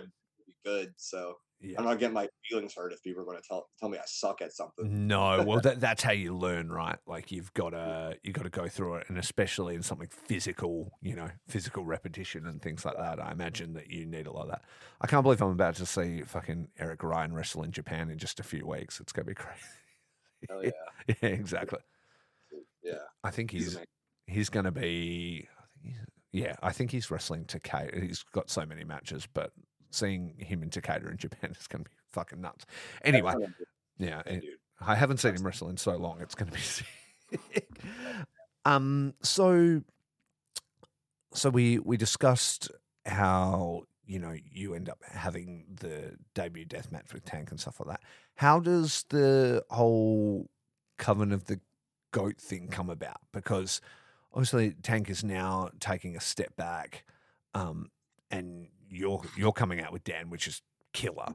be good. So Yeah. I'm not getting my feelings hurt if people are going to tell tell me I suck at something. No, well, that, that's how you learn, right? Like you've got to you got to go through it, and especially in something physical, you know, physical repetition and things like that. I imagine that you need a lot of that. I can't believe I'm about to see fucking Eric Ryan wrestle in Japan in just a few weeks. It's gonna be crazy. Oh yeah, yeah, exactly. yeah. I think He's he's amazing. he's gonna be. I think he's, yeah, I think he's wrestling Takeda. He's got so many matches, but seeing him in Takeda in Japan is gonna be fucking nuts. Anyway, yeah. Yeah, it- dude. I haven't seen him wrestle in so long. It's going to be sick. um. So, so we we discussed how you know you end up having the debut death match with Tank and stuff like that. How does the whole Coven of the Goat thing come about? Because obviously Tank is now taking a step back, um, and you're you're coming out with Dan, which is killer.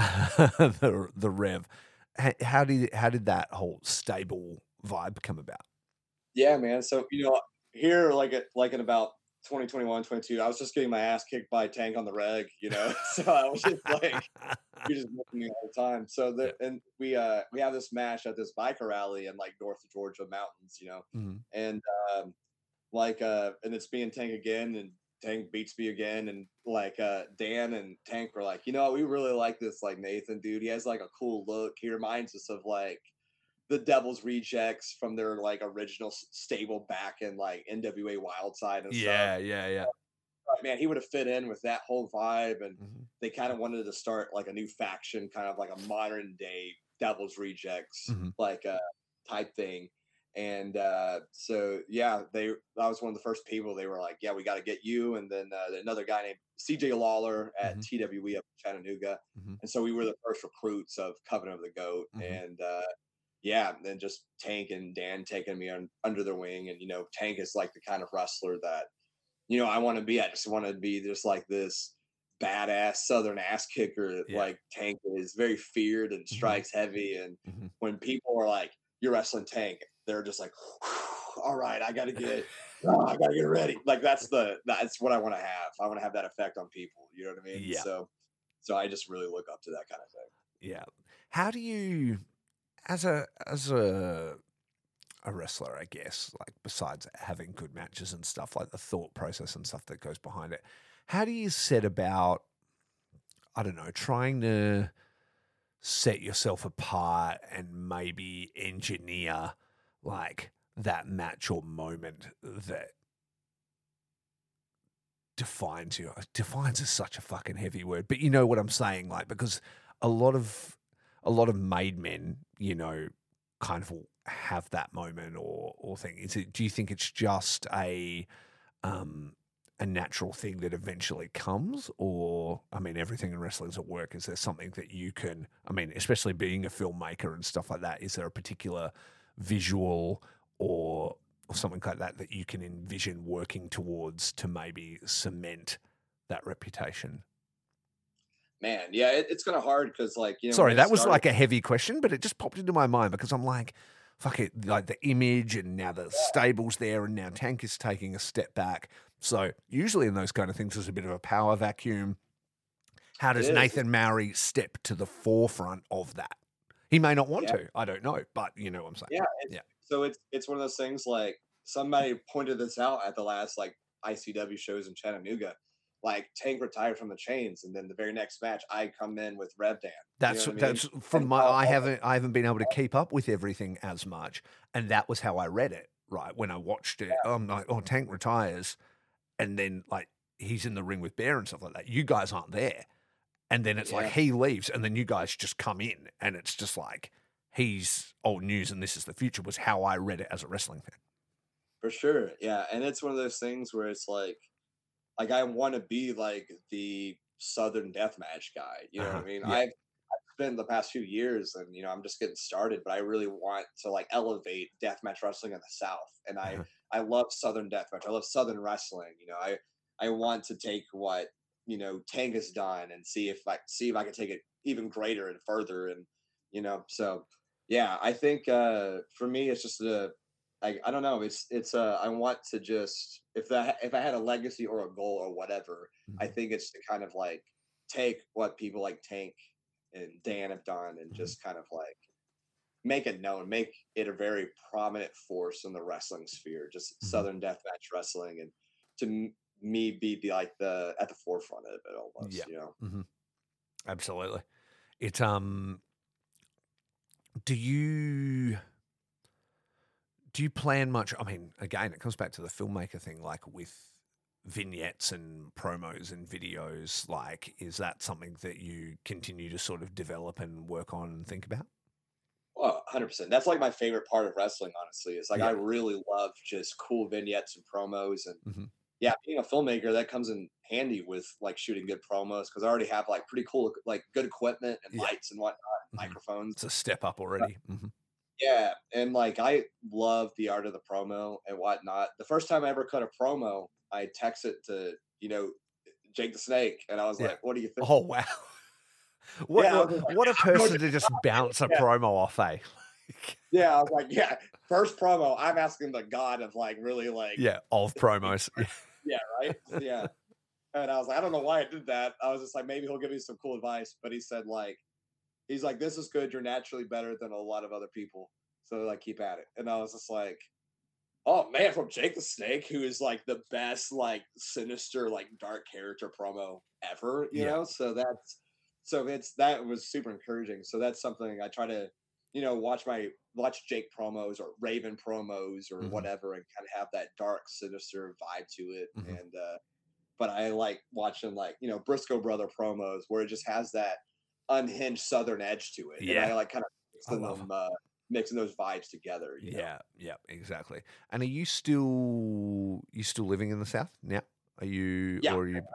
the the Rev. How, how did how did that whole stable vibe come about? Yeah, man. So, you know, here, like, at, like in about twenty twenty-one, twenty-two, I was just getting my ass kicked by Tank on the reg, you know? So I was just like, he just looking me all the time. So, the, and we, uh, we have this match at this biker rally in like North Georgia mountains, you know? Mhm. And, um, like, uh, and it's me and Tank again, and Tank beats me again. And like, uh, Dan and Tank were like, you know, we really like this, like, Nathan dude. He has like a cool look. He reminds us of like, the Devil's Rejects from their like original s- stable back in like N W A Wildside and Yeah, stuff. yeah, yeah. But, man, he would have fit in with that whole vibe, and Mhm. they kind of wanted to start like a new faction, kind of like a modern day Devil's Rejects Mhm. like uh, type thing. And uh, so yeah, they that was one of the first people. They were like, yeah, we got to get you, and then uh, another guy named C J Lawler at Mhm. T W E up in Chattanooga. Mhm. And so we were the first recruits of Covenant of the Goat, Mhm. and uh, yeah, and then just Tank and Dan taking me on, under their wing. And you know, Tank is like the kind of wrestler that you know I want to be. I just want to be just like this badass Southern ass kicker. Yeah. Like Tank is very feared and Mhm. strikes heavy. And Mhm. when people are like, "You're wrestling Tank," they're just like, "All right, I got to get." Oh, I gotta get ready. Like that's the that's what I want to have. I want to have that effect on people. You know what I mean? Yeah. So, so I just really look up to that kind of thing. Yeah. How do you, as a as a a wrestler, I guess, like besides having good matches and stuff, like the thought process and stuff that goes behind it, how do you set about, I don't know, trying to set yourself apart and maybe engineer like that match or moment that defines you. Defines is such a fucking heavy word, but you know what I'm saying, like because a lot of a lot of made men, you know, kind of have that moment or or thing. Is it? Do you think it's just a um a natural thing that eventually comes, or I mean, everything in wrestling is at work. Is there something that you can? I mean, especially being a filmmaker and stuff like that. Is there a particular visual or or something like that that you can envision working towards to maybe cement that reputation? Man, yeah, it, it's kind of hard because like you know when Sorry, I that was started, like a heavy question, but it just popped into my mind because I'm like, fuck it, like the image and now the stable's there and now Tank is taking a step back. So usually in those kind of things, there's a bit of a power vacuum. How does is. Nathan Mowry step to the forefront of that? He may not want Yeah. to. I don't know, but you know what I'm saying. yeah, it's, Yeah. so it's it's one of those things like somebody pointed this out at the last like I C W shows in Chattanooga. Like Tank retired from the chains, and then the very next match, I come in with Rev Dan. That's you know what I mean? that's from And my. all- I all- haven't I haven't been able to keep up with everything as much, and that was how I read it. Right when I watched it, I'm like, oh, Tank retires, and then like he's in the ring with Bear and stuff like that. You guys aren't there, and then it's like Yeah. he leaves, and then you guys just come in, and it's just like he's old news, and this is the future. Was how I read it as a wrestling fan. For sure, yeah, and it's one of those things where it's like, like I want to be like the Southern Deathmatch guy. You know Uh-huh, what I mean? yeah. I've spent the past few years, and you know, I'm just getting started, but I really want to like elevate deathmatch wrestling in the South, and I Uh-huh. I love Southern deathmatch. I love Southern wrestling. You know, I I want to take what you know Tank has done and see if I see if I can take it even greater and further, and you know, so yeah, I think uh, for me, it's just a I, I don't know. It's it's uh I want to just if that if I had a legacy or a goal or whatever, I Mhm. think it's to kind of like take what people like Tank and Dan have done and Mhm. just kind of like make it known, make it a very prominent force in the wrestling sphere, just Mhm. Southern Deathmatch wrestling, and to m- me be, be like the at the forefront of it almost, Yeah. you know. hmm Absolutely. It um. Do you do you plan much? I mean, again, it comes back to the filmmaker thing, like with vignettes and promos and videos. Like, is that something that you continue to sort of develop and work on and think about? Well, one hundred percent. That's like my favorite part of wrestling, honestly. It's like I Yeah. really love just cool vignettes and promos. And hmm yeah, being a filmmaker, that comes in handy with like shooting good promos because I already have like pretty cool, like good equipment and Yeah. lights and whatnot, and hmm microphones. It's a step up already. hmm Yeah, and like I love the art of the promo and whatnot. The first time I ever cut a promo, I texted to, you know, Jake the Snake, and I was Yeah. like, "What do you think?" Oh wow. What Yeah, I what was just like, what a "I'm going person to-" to just bounce a yeah, promo off, eh? Like, yeah. I was like, "Yeah, first promo." I'm asking the god of like really like, yeah, of promos. Yeah. yeah, right, yeah. And I was like, I don't know why I did that. I was just like, maybe he'll give me some cool advice. But he said like, he's like, this is good. You're naturally better than a lot of other people. So like, keep at it. And I was just like, oh man, from Jake the Snake, who is like the best, like sinister, like dark character promo ever, you Yeah. know? So that's so it's that was super encouraging. So that's something I try to, you know, watch my watch Jake promos or Raven promos or hmm whatever and kind of have that dark, sinister vibe to it. hmm And uh but I like watching like, you know, Briscoe brother promos where it just has that unhinged southern edge to it. And Yeah. I like kind of I mixing love it. them uh mixing those vibes together, you know. Yeah, yeah, exactly. And are you still you still living in the South now? Are you Yeah. or are you?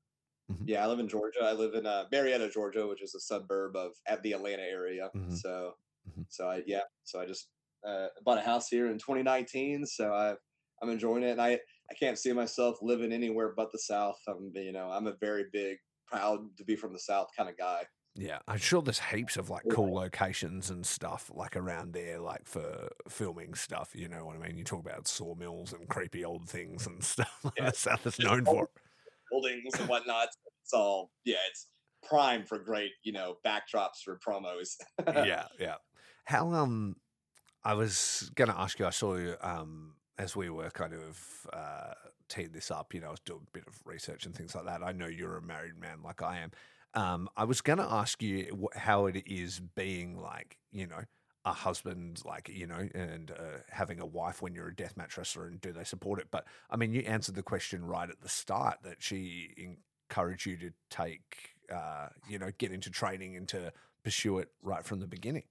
Mhm, Yeah, I live in Georgia. I live in uh, Marietta, Georgia, which is a suburb of at the Atlanta area. mhm, So, mhm. so I yeah, so I just uh, bought a house here in twenty nineteen. So I I'm enjoying it, and I I can't see myself living anywhere but the South. I'm you know I'm a very big proud to be from the South kind of guy. Yeah, I'm sure there's heaps of like cool locations and stuff like around there, like for filming stuff. You know what I mean? You talk about sawmills and creepy old things and stuff Yeah, the South is just known all for. buildings and whatnot. It's all yeah, it's prime for great you know backdrops for promos. Yeah, yeah. How um, I was gonna ask you. I saw you um as we were kind of uh teeing this up. You know, I was doing a bit of research and things like that. I know you're a married man, like I am. Um, I was gonna ask you wh- how it is being like, you know, a husband, like you know, and uh, having a wife when you're a deathmatch wrestler, and do they support it? But I mean, you answered the question right at the start that she encouraged you to take, uh, you know, get into training and to pursue it right from the beginning.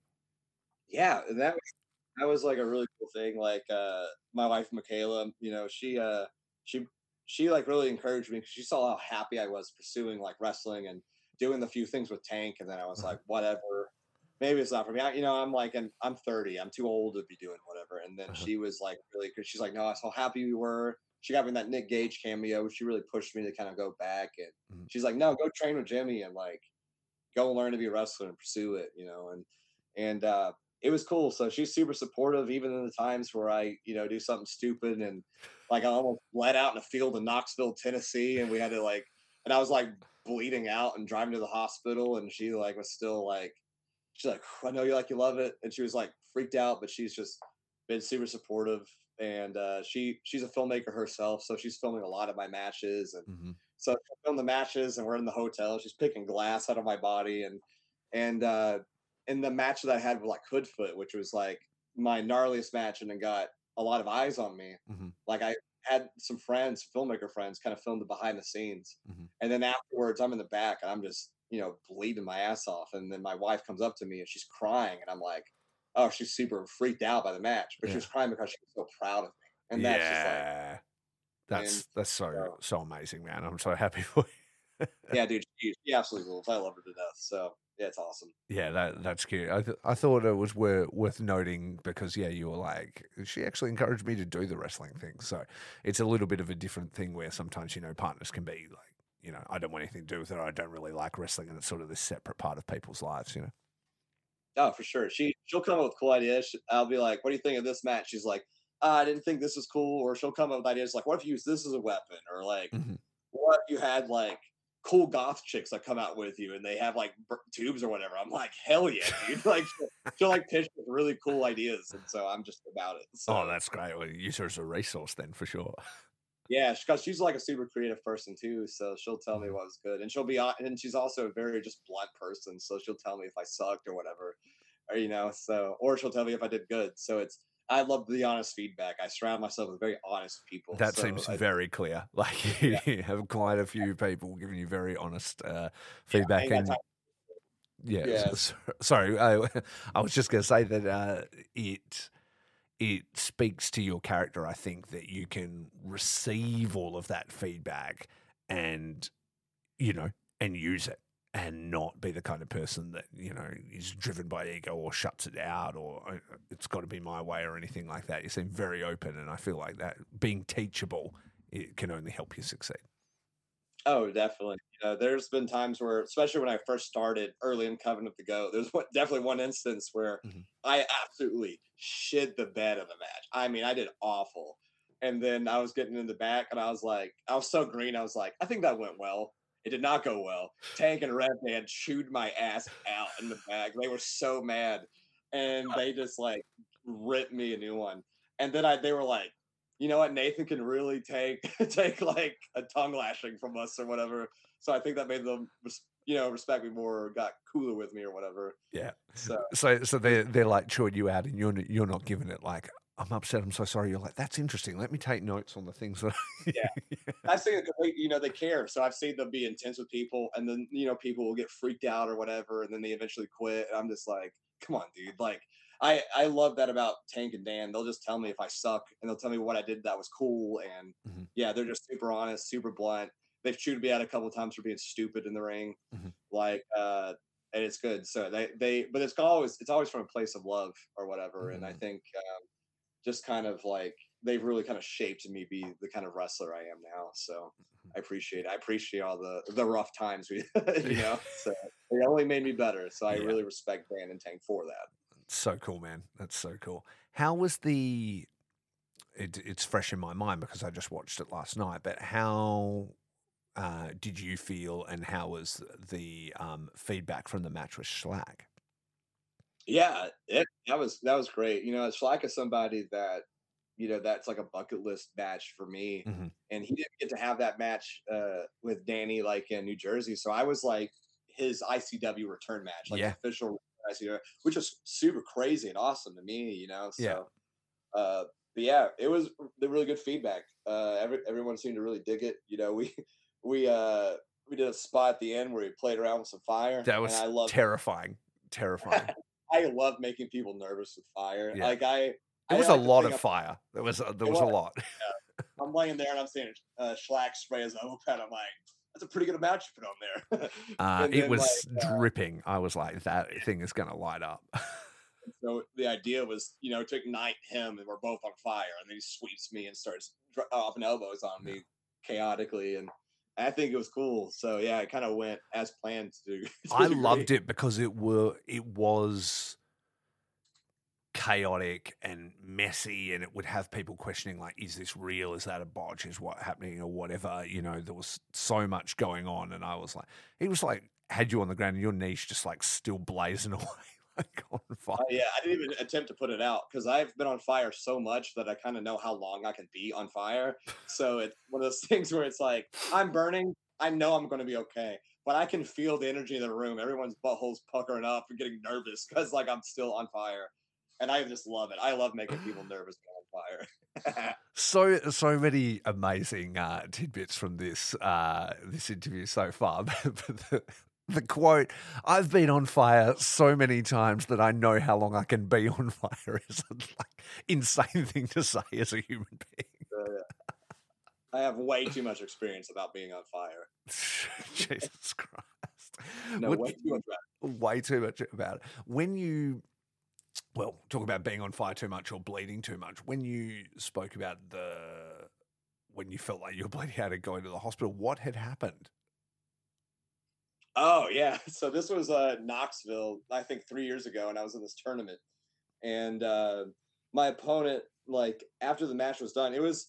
Yeah, and that was that was like a really cool thing. Like uh my wife Michaela, you know, she uh she she like really encouraged me because she saw how happy I was pursuing like wrestling and doing the few things with Tank, and then I was Uh-huh. like, whatever, maybe it's not for me. I, you know, I'm like, and I'm thirty, I'm too old to be doing whatever. And then Uh-huh. she was like, really, because she's like, no, I saw how happy we were. She got me that Nick Gage cameo. She really pushed me to kind of go back, and Mhm. she's like, no, go train with Jimmy and like go learn to be a wrestler and pursue it, you know, and and uh, it was cool. So she's super supportive, even in the times where I, you know, do something stupid and like I almost bled out in a field in Knoxville, Tennessee, and we had to like, and I was like bleeding out and driving to the hospital, and she like was still like, she's like, I know you like you love it, and she was like freaked out, but she's just been super supportive, and uh, she she's a filmmaker herself, so she's filming a lot of my matches, and Mhm. so she'll film the matches, and we're in the hotel. She's picking glass out of my body, and and uh, in the match that I had with like Hoodfoot, which was like my gnarliest match, and it got a lot of eyes on me. Mhm. Like I had some friends, filmmaker friends, kind of filmed the behind the scenes, Mhm. and then afterwards, I'm in the back, and I'm just you know bleeding my ass off, and then my wife comes up to me, and she's crying, and I'm like, oh, she's super freaked out by the match, but she Yeah. was crying because she was so proud of me, and that's just like, Yeah. and That's that's so so so amazing, man. I'm so happy for you. yeah, dude, she, she absolutely rules. I love her to death. So yeah, it's awesome. Yeah, that that's cute. I th- I thought it was wor- worth noting because yeah, you were like she actually encouraged me to do the wrestling thing. So it's a little bit of a different thing where sometimes you know partners can be like you know I don't want anything to do with it. I don't really like wrestling, and it's sort of this separate part of people's lives. You know. Oh, for sure. She she'll come up with cool ideas. She- I'll be like, "What do you think of this match?" She's like, uh, "I didn't think this was cool." Or she'll come up with ideas like, "What if you use this as a weapon?" Or like, hmm "What if you had like cool goth chicks that come out with you and they have like b- tubes or whatever. I'm like, hell yeah, dude. Like she'll, she'll like pitch with really cool ideas. And so I'm just about it. So Oh, that's great. Well, use her as a resource then for sure. yeah, because she's like a super creative person too. So she'll tell me Mhm. what was good. And she'll be hon- and she's also a very just blunt person. So she'll tell me if I sucked or whatever. Or you know, so or she'll tell me if I did good. So it's I love the honest feedback. I surround myself with very honest people. That So seems I, very clear. Like yeah, you have quite a few people giving you very honest uh, I feedback, ain't got and time. yeah, s- Yeah. s- sorry, I, I was just going to say that uh, it it speaks to your character. I think that you can receive all of that feedback, and you know, and use it, and not be the kind of person that you know is driven by ego or shuts it out, or uh, it's got to be my way or anything like that. You seem very open, and I feel like that being teachable, it can only help you succeed. Oh, definitely. You know, there's been times where, especially when I first started early in Covenant of the Go, there's one, definitely one instance where Mhm. I absolutely shit the bed of the match. I mean, I did awful. And then I was getting in the back and I was like, I was so green. I was like, I think that went well. It did not go well. Tank and Red Man chewed my ass out in the back. They were so mad. And they just like ripped me a new one. And then I they were like, you know what, Nathan can really take take like a tongue lashing from us or whatever. So I think that made them, you know, respect me more or got cooler with me or whatever. Yeah. So So so they're they're like chewing you out, and you're n- you're not giving it like, I'm upset. I'm so sorry. You're like, that's interesting. Let me take notes on the things that. yeah, I've seen it. They, you know, they care. So I've seen them be intense with people, and then you know people will get freaked out or whatever, and then they eventually quit. And I'm just like, come on, dude. Like I I love that about Tank and Dan. They'll just tell me if I suck, and they'll tell me what I did that was cool. And Mhm, yeah, they're just super honest, super blunt. They've chewed me out a couple times for being stupid in the ring, mhm. like uh, and it's good. So they they, but it's always it's always from a place of love or whatever. And I Mhm. think um, just kind of like they've really kind of shaped me be the kind of wrestler I am now. So I appreciate I appreciate all the the rough times we you Yeah. know. So it only made me better. So I Yeah. really respect Dan and Tank for that. So cool, man. That's so cool. How was the? It, it's fresh in my mind because I just watched it last night. But how uh, did you feel, and how was the um, feedback from the match with Schlack? Yeah, it, that was that was great. You know, Schlack is somebody that you know that's like a bucket list match for me, Hmm. and he didn't get to have that match uh, with Danny like in New Jersey. So I was like his I C W return match, like Yeah, official I C W, which was super crazy and awesome to me. You know, yeah. so uh, but yeah, it was the really good feedback. Uh, every everyone seemed to really dig it. You know, we we uh we did a spot at the end where we played around with some fire, That and was I love terrifying. Terrifying. I love making people nervous with fire. Yeah. Like I, It I was a like to lot think of I'm, fire. There was a, there it was a was, lot. yeah. I'm laying there and I'm seeing uh, Schlack spray his open. I'm like, that's a pretty good amount you put on there. Uh, and it then like, was dripping. I was like, that thing is going to light up. so the idea was, you know, to ignite him and we're both on fire, and then he sweeps me and starts off and elbows on me chaotically, and I think it was cool. So yeah, it kind of went as planned to, to I a degree. loved it because it were it was chaotic and messy, and it would have people questioning like, is this real, is that a botch, is what happening, or whatever. You know, there was so much going on, and I was like, he was like, had you on the ground and your knees just like still blazing away like on fire. Uh, yeah, I didn't even attempt to put it out because I've been on fire so much that I kind of know how long I can be on fire. So it's one of those things where it's like I'm burning. I know I'm going to be okay, but I can feel the energy in the room. Everyone's buttholes puckering up and getting nervous because like I'm still on fire, and I just love it. I love making people nervous when I'm on fire. So so many amazing uh, tidbits from this uh, this interview so far. But the, the quote, "I've been on fire so many times that I know how long I can be on fire," is a like insane thing to say as a human being. So, yeah. I have way too much experience about being on fire. Jesus Christ! No, What- way too much. About it. way too much about it. When you, well, talk about being on fire too much or bleeding too much. When you spoke about the, when you felt like you were bleeding out and going to the hospital, what had happened? Oh yeah. So this was uh Knoxville, I think three years ago, and I was in this tournament. And uh my opponent, like after the match was done, it was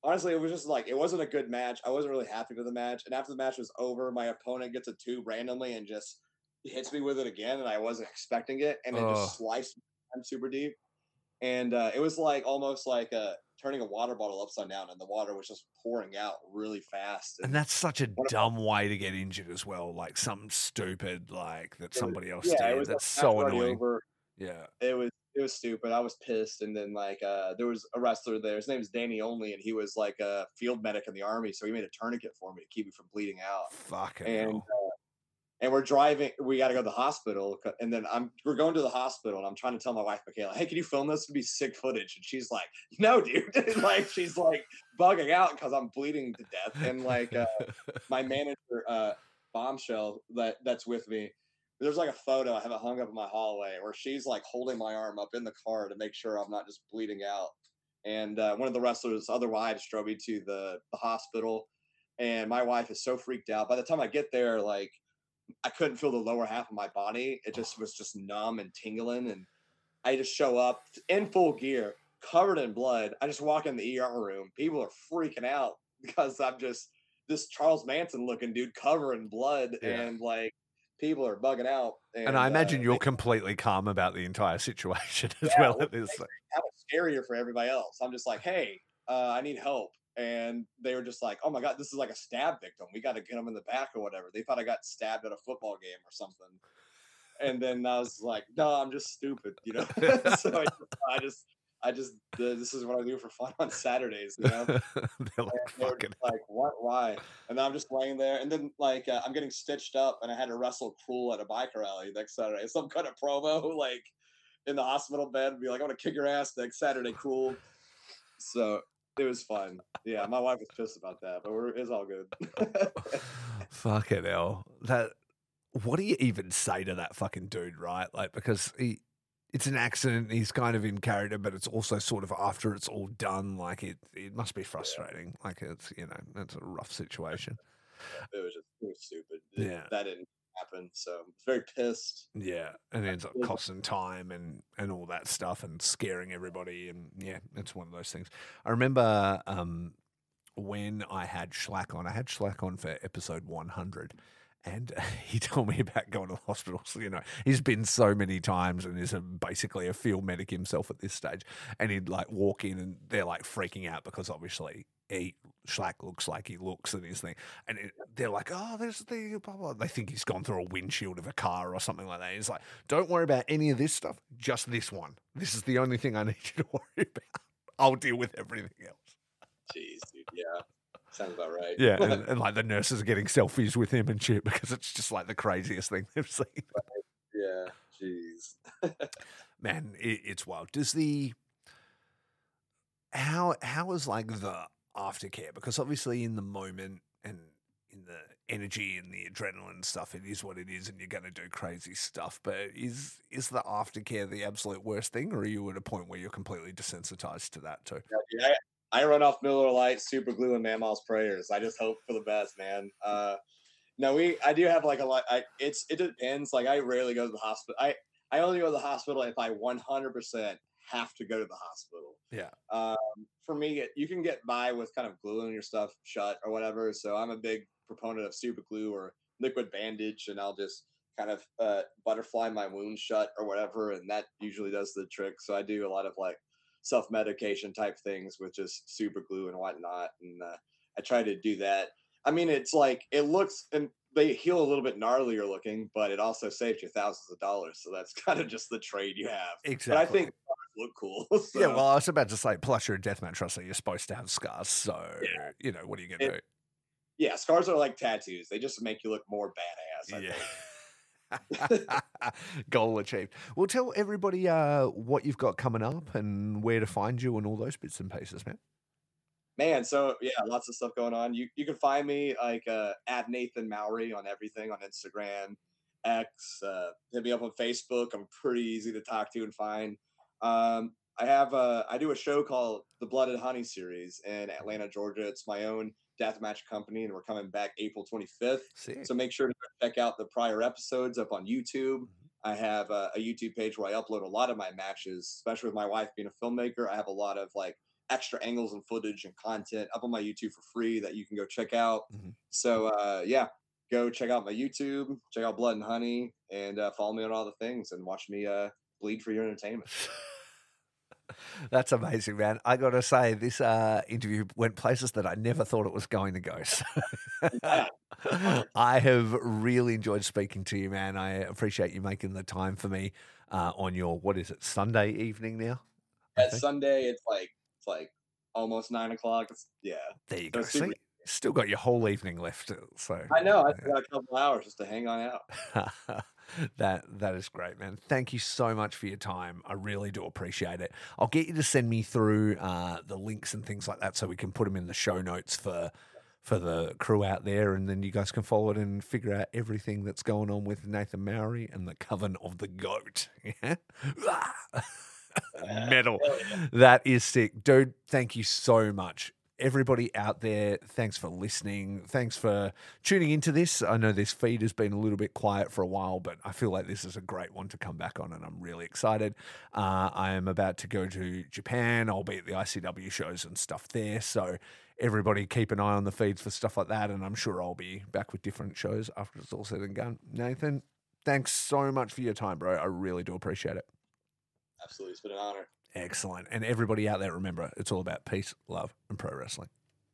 honestly, it was just like it wasn't a good match. I wasn't really happy with the match. And after the match was over, my opponent gets a tube randomly and just hits me with it again, and I wasn't expecting it, and it Oh, just sliced me super deep. And uh, it was like almost like uh, turning a water bottle upside down, and the water was just pouring out really fast. and And that's such a one of dumb way to get injured as well. Like something stupid like that it was, somebody else yeah, it did. was like That's match so already annoying. over. Yeah. It was it was stupid. I was pissed, and then like uh, there was a wrestler there. His name is Danny Only, and he was like a field medic in the army, so he made a tourniquet for me to keep me from bleeding out. Fucking And hell. and we're driving. We got to go to the hospital, and then I'm we're going to the hospital, and I'm trying to tell my wife Michaela, "Hey, can you film this? It'd be sick footage." And she's like, "No, dude." Like she's like bugging out because I'm bleeding to death. And like uh, my manager, uh, Bombshell, that that's with me. There's like a photo I have it hung up in my hallway where she's like holding my arm up in the car to make sure I'm not just bleeding out. And uh, one of the wrestlers, other wives, drove me to the the hospital, and my wife is so freaked out. By the time I get there, like I couldn't feel the lower half of my body. It just was just numb and tingling. And I just show up in full gear, covered in blood. I just walk in the E R room. People are freaking out because I'm just this Charles Manson looking dude covered in blood. Yeah. And like people are bugging out. And, And I imagine uh, you're they, completely calm about the entire situation as yeah, well well, at this. how much scarier for everybody else. I'm just like, hey, uh, I need help. And they were just like, oh my God, this is like a stab victim. We got to get him in the back or whatever. They thought I got stabbed at a football game or something. And then I was like, no, I'm just stupid, you know? So I, I just, I just, uh, this is what I do for fun on Saturdays, you know? They're like, And they were fucking just like, what, why? And then I'm just laying there. And then like, uh, I'm getting stitched up, and I had to wrestle Cruel at a bike rally next Saturday. Some kind of promo, like in the hospital bed, be like, I'm going to kick your ass next Saturday, Cruel. So it was fun. Yeah, my wife was pissed about that, but we're, it's all good. fucking hell. That, what do you even say to that fucking dude, right? Like, because he, it's an accident. He's kind of in character, but it's also sort of after it's all done. Like it, it must be frustrating. Like it's, you know, it's a rough situation. It was just it was stupid. It, Yeah. that didn't happen. So I was very pissed. Yeah, and it ends up costing time and, and all that stuff and scaring everybody. And yeah, it's one of those things. I remember um, when I had Schlack on, I had Schlack on for episode one hundred. And he told me about going to the hospital. So, you know, he's been so many times and is a, basically a field medic himself at this stage. And he'd like walk in and they're like freaking out because obviously he, Schlack looks like he looks and his thing. And it, they're like, oh, there's the blah, blah. They think he's gone through a windshield of a car or something like that. He's like, don't worry about any of this stuff, just this one. This is the only thing I need you to worry about. I'll deal with everything else. Jeez, dude. Yeah. Sounds about right. Yeah, and, and like the nurses are getting selfies with him and shit because it's just like the craziest thing they've seen. Yeah, jeez. Man, it, it's wild. Does the how how is like the aftercare? Because obviously in the moment and in the energy and the adrenaline stuff, it is what it is, and you're going to do crazy stuff. But is is the aftercare the absolute worst thing, or are you at a point where you're completely desensitized to that too? Yeah, I, I run off Miller Lite, Super Glue, and Mammal's prayers. I just hope for the best, man. Uh, no, we I do have like a lot. I it's it depends. Like I rarely go to the hospital. I I only go to the hospital if I one hundred percent have to go to the hospital. Yeah. Um, for me, it, you can get by with kind of gluing your stuff shut or whatever. So I'm a big proponent of Super Glue or liquid bandage, and I'll just kind of uh, butterfly my wound shut or whatever, and that usually does the trick. So I do a lot of like self-medication type things with just super glue and whatnot, and uh, I try to do that. I mean, it's like it looks and they heal a little bit gnarlier looking, but it also saves you thousands of dollars. So that's kind of just the trade you have. Exactly. But I think scars look cool. So. Yeah, well, I was about to say, plus you're a deathmatch wrestler, you're supposed to have scars. So, Yeah. you know, what are you going to do? Yeah, scars are like tattoos. They just make you look more badass, I Yeah. think. Goal achieved. Well, tell everybody uh, what you've got coming up and where to find you and all those bits and pieces, man. Man, so yeah, lots of stuff going on. You you can find me like uh, at Nathan Mowry on everything on Instagram, X. Uh, hit me up on Facebook. I'm pretty easy to talk to and find. Um, I have a, I do a show called the Blood and Honey series in Atlanta, Georgia. It's my own deathmatch company, and we're coming back April twenty-fifth. Sick. So make sure to check out the prior episodes up on YouTube. I have a, a YouTube page where I upload a lot of my matches, especially with my wife being a filmmaker. I have a lot of like extra angles and footage and content up on my YouTube for free that you can go check out. Mm-hmm. So uh, yeah, go check out my YouTube, check out Blood and Honey, and uh, follow me on all the things and watch me uh, bleed for your entertainment. That's amazing, man. I got to say, this uh, interview went places that I never thought it was going to go. So Yeah. I have really enjoyed speaking to you, man. I appreciate you making the time for me uh, on your, what is it, Sunday evening now? I At think? Sunday, it's like it's like almost nine o'clock. It's, yeah, There you So go. it's super- See, still got your whole evening left. So I know. I still got a couple hours just to hang on out. that that is great, man. Thank you so much for your time. I really do appreciate it. I'll get you to send me through uh, the links and things like that so we can put them in the show notes for for the crew out there, and then you guys can follow it and figure out everything that's going on with Nathan Mowry and the Coven of the Goat. Yeah. Metal. That is sick. Dude, thank you so much. Everybody out there, thanks for listening. Thanks for tuning into this. I know this feed has been a little bit quiet for a while, but I feel like this is a great one to come back on, and I'm really excited. Uh, I am about to go to Japan. I'll be at the I C W shows and stuff there, so everybody keep an eye on the feeds for stuff like that, and I'm sure I'll be back with different shows after it's all said and done. Nathan, thanks so much for your time, bro. I really do appreciate it. Absolutely, it's been an honor. Excellent. And everybody out there, remember, it's all about peace, love, and pro wrestling.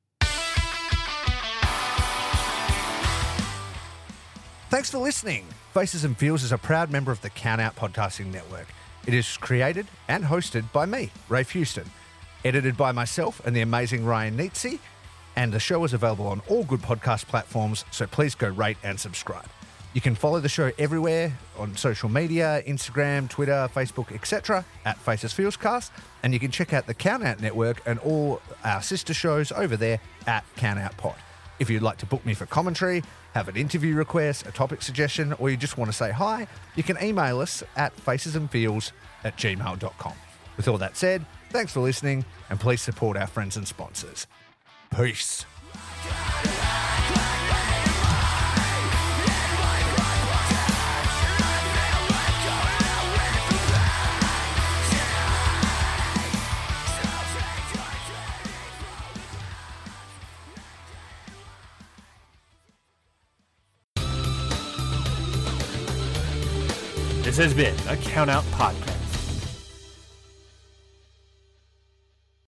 Thanks for listening. Faces and Feels is a proud member of the Count Out Podcasting Network. It is created and hosted by me, Rafe Houston, edited by myself and the amazing Ryan Neetsy, and the show is available on all good podcast platforms, so please go rate and subscribe. You can follow the show everywhere on social media, Instagram, Twitter, Facebook, et cetera at Faces Feels Cast, and you can check out the Count Out Network and all our sister shows over there at Count Out Pod. If you'd like to book me for commentary, have an interview request, a topic suggestion, or you just want to say hi, you can email us at facesandfeels at gmail dot com. With all that said, thanks for listening, and please support our friends and sponsors. Peace. This has been a Count Out Podcast.